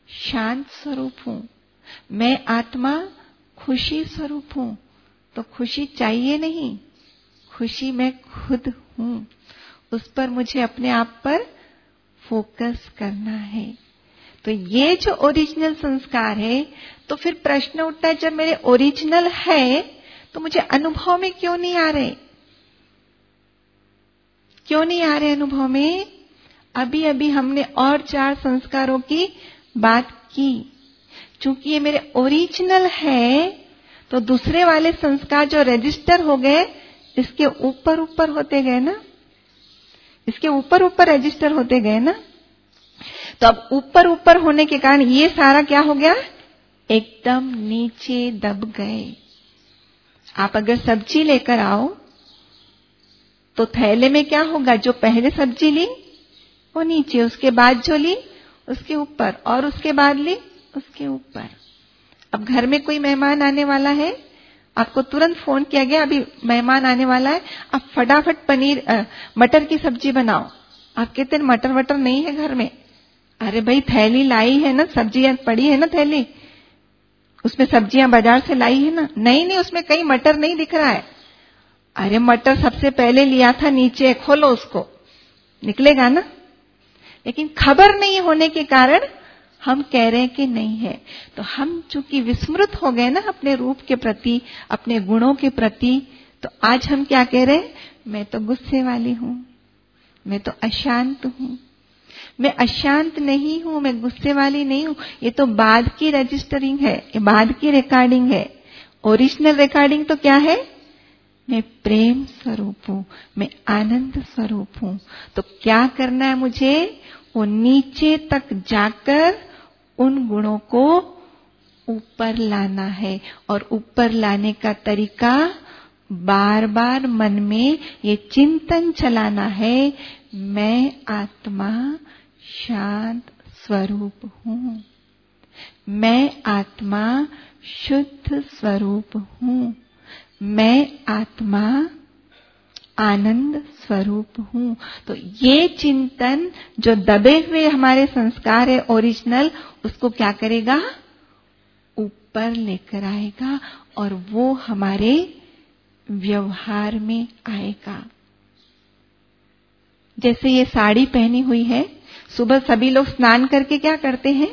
शांत स्वरूप हूं, मैं आत्मा खुशी स्वरूप हूं, तो खुशी चाहिए नहीं, खुशी मैं खुद हूं, उस पर मुझे अपने आप पर फोकस करना है। तो ये जो ओरिजिनल संस्कार है, तो फिर प्रश्न उठता है, जब मेरे ओरिजिनल है तो मुझे अनुभव में क्यों नहीं आ रहे? क्यों नहीं आ रहे अनुभव में? अभी अभी हमने और चार संस्कारों की बात की। चूंकि ये मेरे ओरिजिनल है, तो दूसरे वाले संस्कार जो रजिस्टर हो गए, इसके ऊपर ऊपर होते गए ना, इसके ऊपर ऊपर रजिस्टर होते गए ना। तो अब ऊपर ऊपर होने के कारण ये सारा क्या हो गया? एकदम नीचे दब गए। आप अगर सब्जी लेकर आओ तो थैले में क्या होगा? जो पहले सब्जी ली वो नीचे, उसके बाद जो ली उसके ऊपर, और उसके बाद ली उसके ऊपर। अब घर में कोई मेहमान आने वाला है, आपको तुरंत फोन किया गया अभी मेहमान आने वाला है, आप फटाफट पनीर आ, मटर की सब्जी बनाओ। आप कहते हैं मटर वटर नहीं है घर में। अरे भाई थैली लाई है ना, सब्जियां पड़ी है ना थैली, उसमें सब्जियां बाजार से लाई है ना। नहीं नहीं, उसमें कहीं मटर नहीं दिख रहा है। अरे मटर सबसे पहले लिया था नीचे, खोलो उसको, निकलेगा ना। लेकिन खबर नहीं होने के कारण हम कह रहे हैं कि नहीं है। तो हम चूंकि विस्मृत हो गए ना अपने रूप के प्रति, अपने गुणों के प्रति, तो आज हम क्या कह रहे हैं? मैं तो गुस्से वाली हूं, मैं तो अशांत हूं। मैं अशांत नहीं हूं, मैं गुस्से वाली नहीं हूं। ये तो बाद की रजिस्टरिंग है, ये बाद की रिकॉर्डिंग है। ओरिजिनल रिकॉर्डिंग तो क्या है? मैं प्रेम स्वरूप हूं, मैं आनंद स्वरूप हूं। तो क्या करना है मुझे? वो नीचे तक जाकर उन गुणों को ऊपर लाना है। और ऊपर लाने का तरीका बार बार मन में ये चिंतन चलाना है, मैं आत्मा शांत स्वरूप हूं, मैं आत्मा शुद्ध स्वरूप हूं, मैं आत्मा आनंद स्वरूप हूं। तो ये चिंतन जो दबे हुए हमारे संस्कार है ओरिजिनल, उसको क्या करेगा? ऊपर लेकर आएगा, और वो हमारे व्यवहार में आएगा। जैसे ये साड़ी पहनी हुई है, सुबह सभी लोग स्नान करके क्या करते हैं?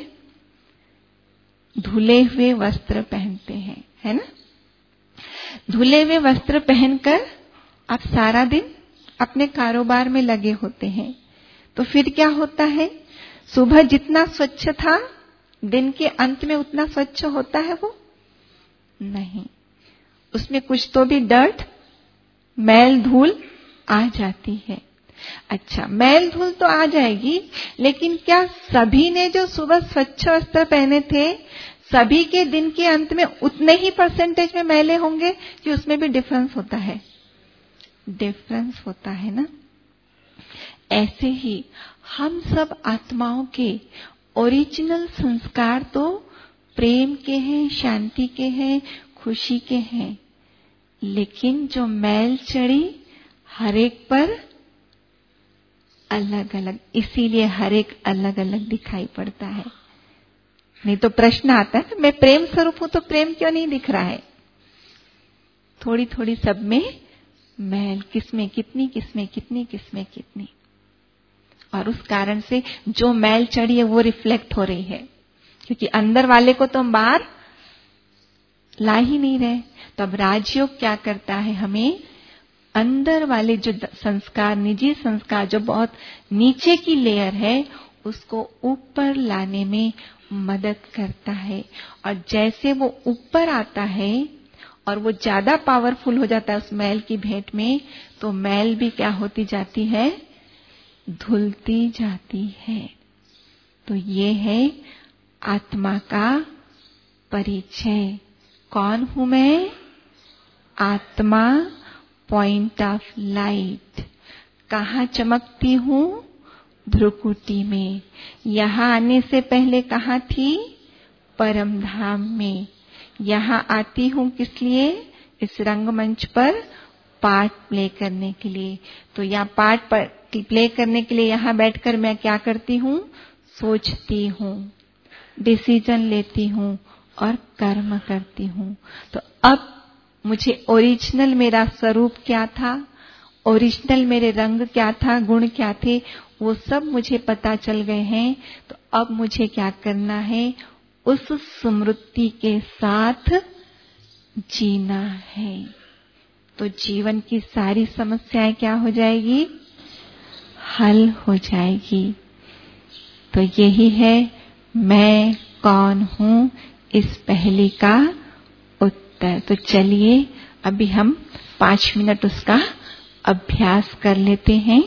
धुले हुए वस्त्र पहनते हैं, है ना। धुले हुए वस्त्र पहनकर आप सारा दिन अपने कारोबार में लगे होते हैं। तो फिर क्या होता है? सुबह जितना स्वच्छ था, दिन के अंत में उतना स्वच्छ होता है वो नहीं। उसमें कुछ तो भी डर्ट, मैल धूल आ जाती है। अच्छा, मैल धूल तो आ जाएगी, लेकिन क्या सभी ने जो सुबह स्वच्छ वस्त्र पहने थे, सभी के दिन के अंत में उतने ही परसेंटेज में मैले होंगे कि उसमें भी डिफरेंस होता है? डिफरेंस होता है ना। ऐसे ही हम सब आत्माओं के ओरिजिनल संस्कार तो प्रेम के हैं, शांति के हैं, खुशी के हैं, लेकिन जो मैल चढ़ी हर एक पर अलग अलग, इसीलिए हर एक अलग अलग दिखाई पड़ता है। नहीं तो प्रश्न आता है, मैं प्रेम स्वरूप हूं तो प्रेम क्यों नहीं दिख रहा है? थोड़ी थोड़ी सब में मैल, किसमें कितनी, किसमें कितनी, किसमें कितनी, और उस कारण से जो मैल चढ़ी है वो रिफ्लेक्ट हो रही है, क्योंकि अंदर वाले को तो हम बाहर ला ही नहीं रहे। तो अब राजयोग क्या करता है? हमें अंदर वाले जो संस्कार, निजी संस्कार, जो बहुत नीचे की लेयर है, उसको ऊपर लाने में मदद करता है। और जैसे वो ऊपर आता है और वो ज्यादा पावरफुल हो जाता है उस मैल की भेंट में, तो मैल भी क्या होती जाती है? धुलती जाती है। तो ये है आत्मा का परिचय। कौन हूं मैं? आत्मा, पॉइंट ऑफ लाइट। कहाँ चमकती हूं? भ्रुकुटी में। यहां आने से पहले कहाँ थी? परम धाम में। यहां आती हूं किस लिए? इस रंगमंच पर पार्ट प्ले करने के लिए। तो यहाँ पार्ट प्ले करने के लिए यहाँ बैठकर मैं क्या करती हूँ? सोचती हूँ। डिसीजन लेती हूँ और कर्म करती हूँ। तो अब मुझे ओरिजिनल मेरा स्वरूप क्या था, ओरिजिनल मेरे रंग क्या था, गुण क्या थे, वो सब मुझे पता चल गए हैं। तो अब मुझे क्या करना है, उस स्मृति के साथ जीना है। तो जीवन की सारी समस्याएं क्या हो जाएगी, हल हो जाएगी। तो यही है मैं कौन हूं, इस पहले का उत्तर। तो चलिए अभी हम पांच मिनट उसका अभ्यास कर लेते हैं।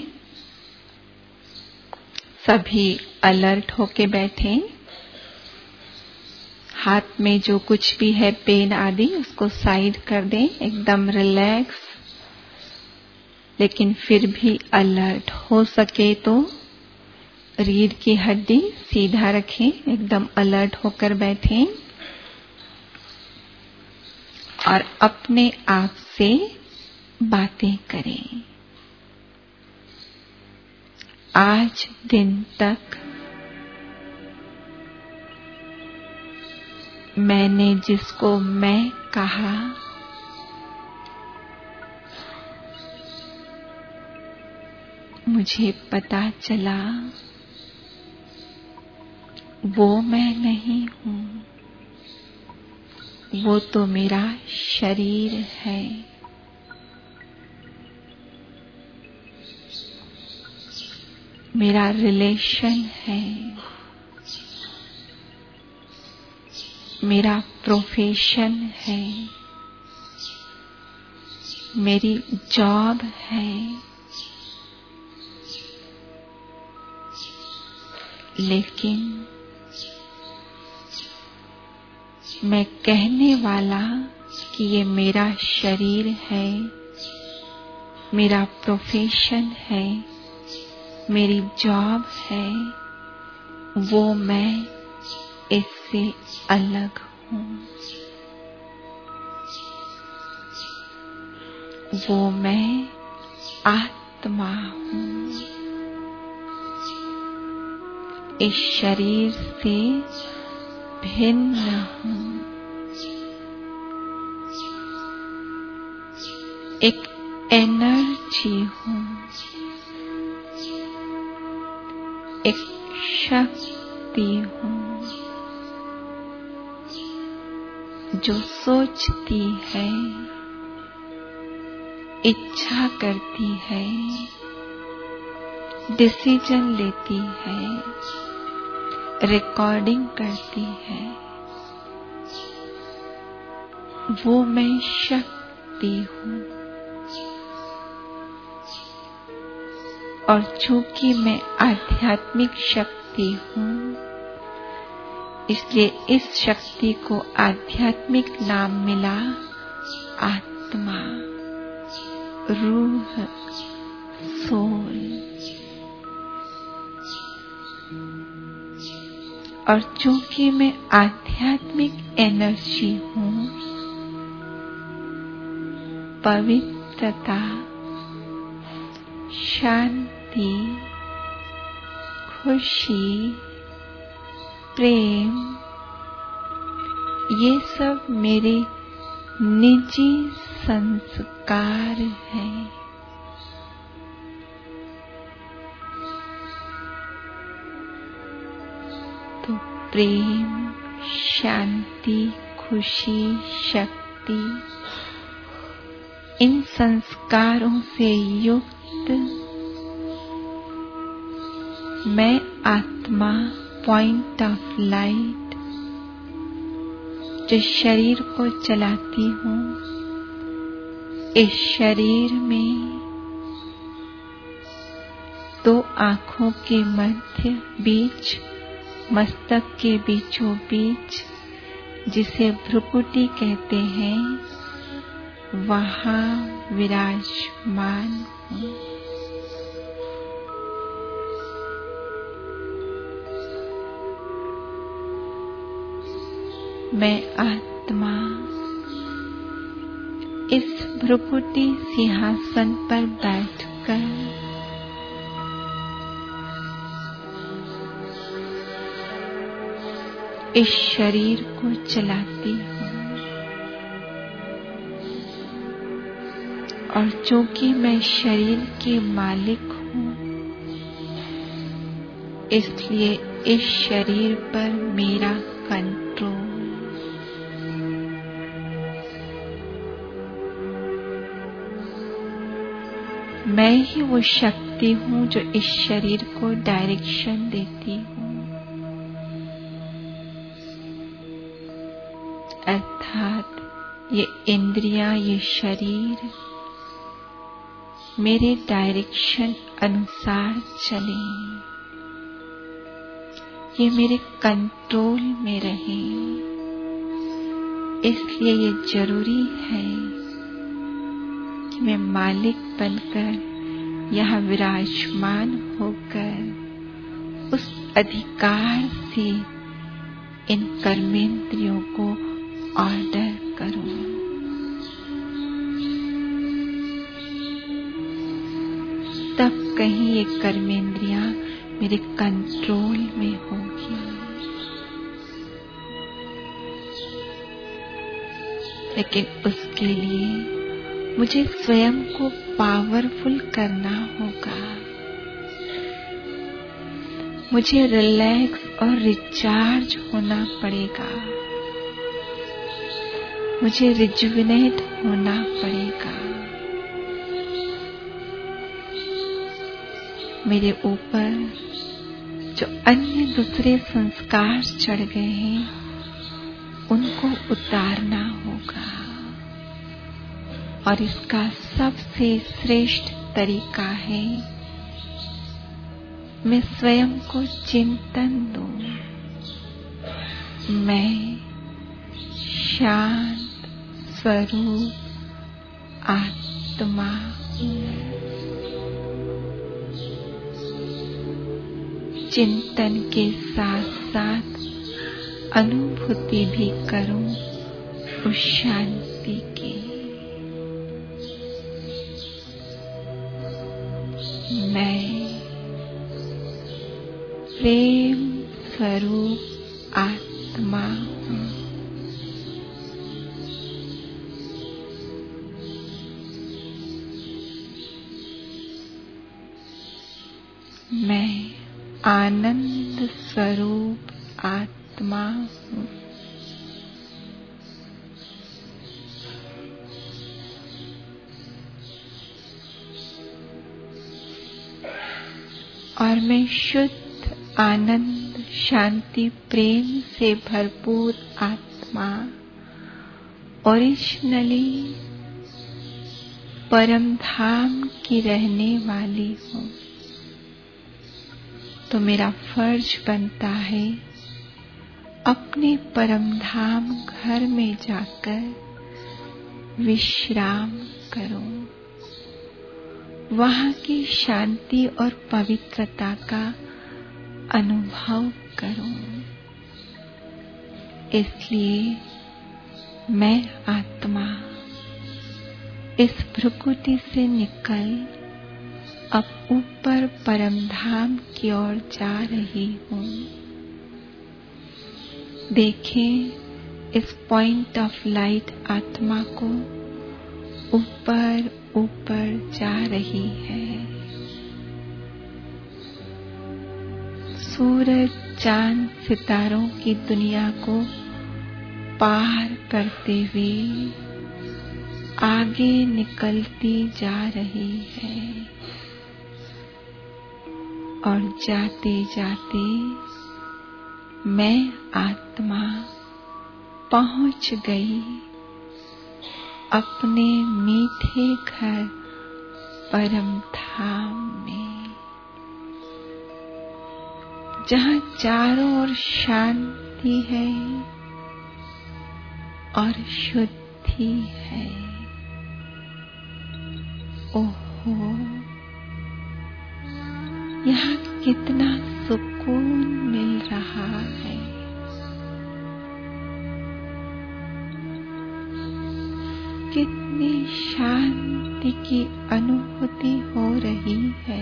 सभी अलर्ट होके बैठे, हाथ में जो कुछ भी है पेन आदि उसको साइड कर दें, एकदम रिलैक्स, लेकिन फिर भी अलर्ट। हो सके तो रीढ़ की हड्डी सीधा रखें, एकदम अलर्ट होकर बैठें और अपने आप से बातें करें। आज दिन तक मैंने जिसको मैं कहा, मुझे पता चला वो मैं नहीं हूं, वो तो मेरा शरीर है। मेरा रिलेशन है, मेरा प्रोफेशन है, मेरी जॉब है, लेकिन मैं कहने वाला कि ये मेरा शरीर है, मेरा प्रोफेशन है, मेरी जॉब है, वो मैं इससे अलग हूँ। वो मैं आत्मा हूँ, इस शरीर से भिन्न हूँ। एक एनर्जी हूँ, एक शक्ति हूँ जो सोचती है, इच्छा करती है, डिसीजन लेती है, रिकॉर्डिंग करती है। वो मैं शक्ति हूँ। और चूंकि मैं आध्यात्मिक शक्ति हूँ, इसलिए इस शक्ति को आध्यात्मिक नाम मिला आत्मा, रूह, सोल। और चूंकि मैं आध्यात्मिक एनर्जी हूँ, पवित्रता, शांति, खुशी, प्रेम, ये सब मेरे निजी संस्कार हैं। तो प्रेम, शांति, खुशी, शक्ति, इन संस्कारों से युक्त मैं आत्मा, पॉइंट ऑफ लाइट, जो शरीर को चलाती हूँ, इस शरीर में दो आँखों के मध्य बीच, मस्तक के बीचों बीच, जिसे भ्रुकुटी कहते हैं, वहाँ विराजमान हूँ। मैं आत्मा इस भ्रुकुटी सिंहासन पर बैठकर इस शरीर को चलाती हूँ, और चूंकि मैं शरीर के मालिक हूँ, इसलिए इस शरीर पर मेरा कंट्रोल। मैं ही वो शक्ति हूँ जो इस शरीर को डायरेक्शन देती हूँ, अर्थात ये इंद्रियां, ये शरीर मेरे डायरेक्शन अनुसार चलें, ये मेरे कंट्रोल में रहे। इसलिए ये जरूरी है कि मैं मालिक बनकर यहाँ विराजमान होकर उस अधिकार से इन कर्मेंद्रियों को ऑर्डर करूं। तब कहीं ये कर्मेंद्रियां मेरे कंट्रोल में होगी। लेकिन उसके लिए मुझे स्वयं को पावरफुल करना होगा, मुझे रिलैक्स और रिचार्ज होना पड़ेगा, मुझे रिजुविनेट होना पड़ेगा। मेरे ऊपर जो अन्य दूसरे संस्कार चढ़ गए हैं, उनको उतारना होगा, और इसका सबसे श्रेष्ठ तरीका है मैं स्वयं को चिंतन दूं। मैं शांत स्वरूप आत्मा हूँ। चिंतन के साथ साथ अनुभूति भी करूं उस शांति की। मैं प्रेम स्वरूप आत्मा हूँ। मैं आनंद स्वरूप आत्मा हूँ। और मैं शुद्ध आनंद शांति प्रेम से भरपूर आत्मा, ओरिजिनली परम धाम की रहने वाली हूँ। तो मेरा फर्ज बनता है अपने परम धाम घर में जाकर विश्राम करूं, वहां की शांति और पवित्रता का अनुभव करूं। इसलिए मैं आत्मा इस भ्रुकुटी से निकल अब ऊपर परम धाम की ओर जा रही हूँ। देखें इस पॉइंट ऑफ लाइट आत्मा को ऊपर ऊपर जा रही है। सूरज चांद सितारों की दुनिया को पार करते हुए आगे निकलती जा रही है, और जाते जाते मैं आत्मा पहुंच गई अपने मीठे घर परम धाम में, जहाँ चारों ओर शांति है और शुद्धि है। ओहो, यहाँ कितना सुकून मिल रहा है। कितनी शांति की अनुभूति हो रही है।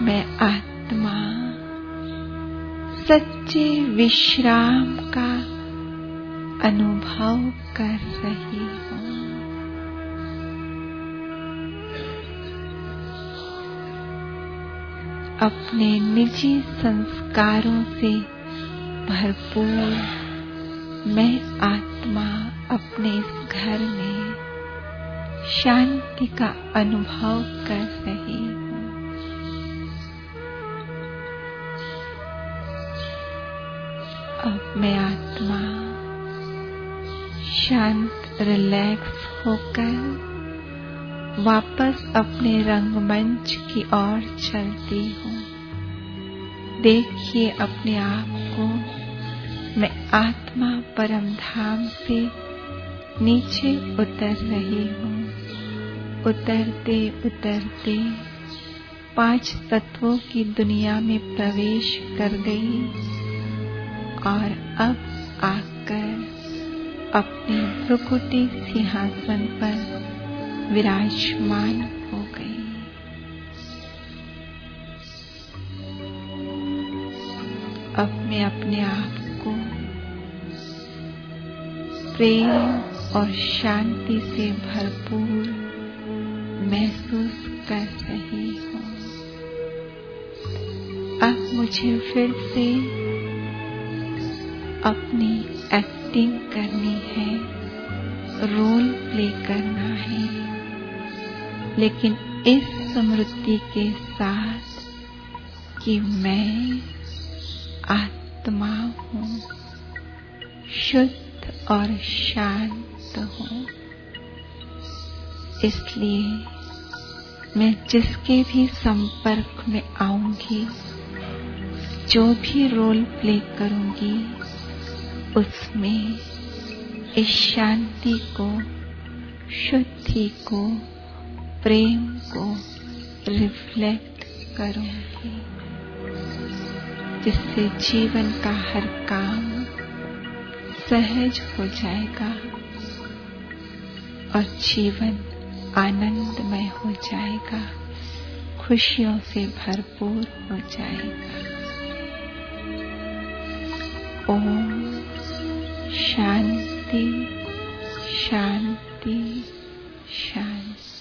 मैं आत्मा सच्चे विश्राम का अनुभव कर रही हूँ। अपने निजी संस्कारों से भरपूर मैं आत्मा अपने इस घर में शांति का अनुभव कर रही हूँ। अब मैं आत्मा शांत रिलैक्स होकर वापस अपने रंगमंच की ओर चलती हूँ। देखिए अपने आप को, मैं आत्मा परम धाम से नीचे उतर रही हूँ। उतरते उतरते पांच तत्वों की दुनिया में प्रवेश कर गई और अब आकर अपने भ्रुकुटी सिंहासन पर विराजमान हो गई। अब मैं अपने आप को प्रेम और शांति से भरपूर महसूस कर रही हूँ। अब मुझे फिर से अपनी एक्टिंग करनी है, रोल प्ले करना है, लेकिन इस स्मृति के साथ कि मैं आत्मा हूँ, शुद्ध और शांत हूँ। इसलिए मैं जिसके भी संपर्क में आऊंगी, जो भी रोल प्ले करूंगी, उसमें इस शांति को, शुद्धि को, प्रेम को रिफ्लेक्ट करूंगी, जिससे जीवन का हर काम सहज हो जाएगा और जीवन आनंदमय हो जाएगा, खुशियों से भरपूर हो जाएगा। ओम शांति शांति शांति।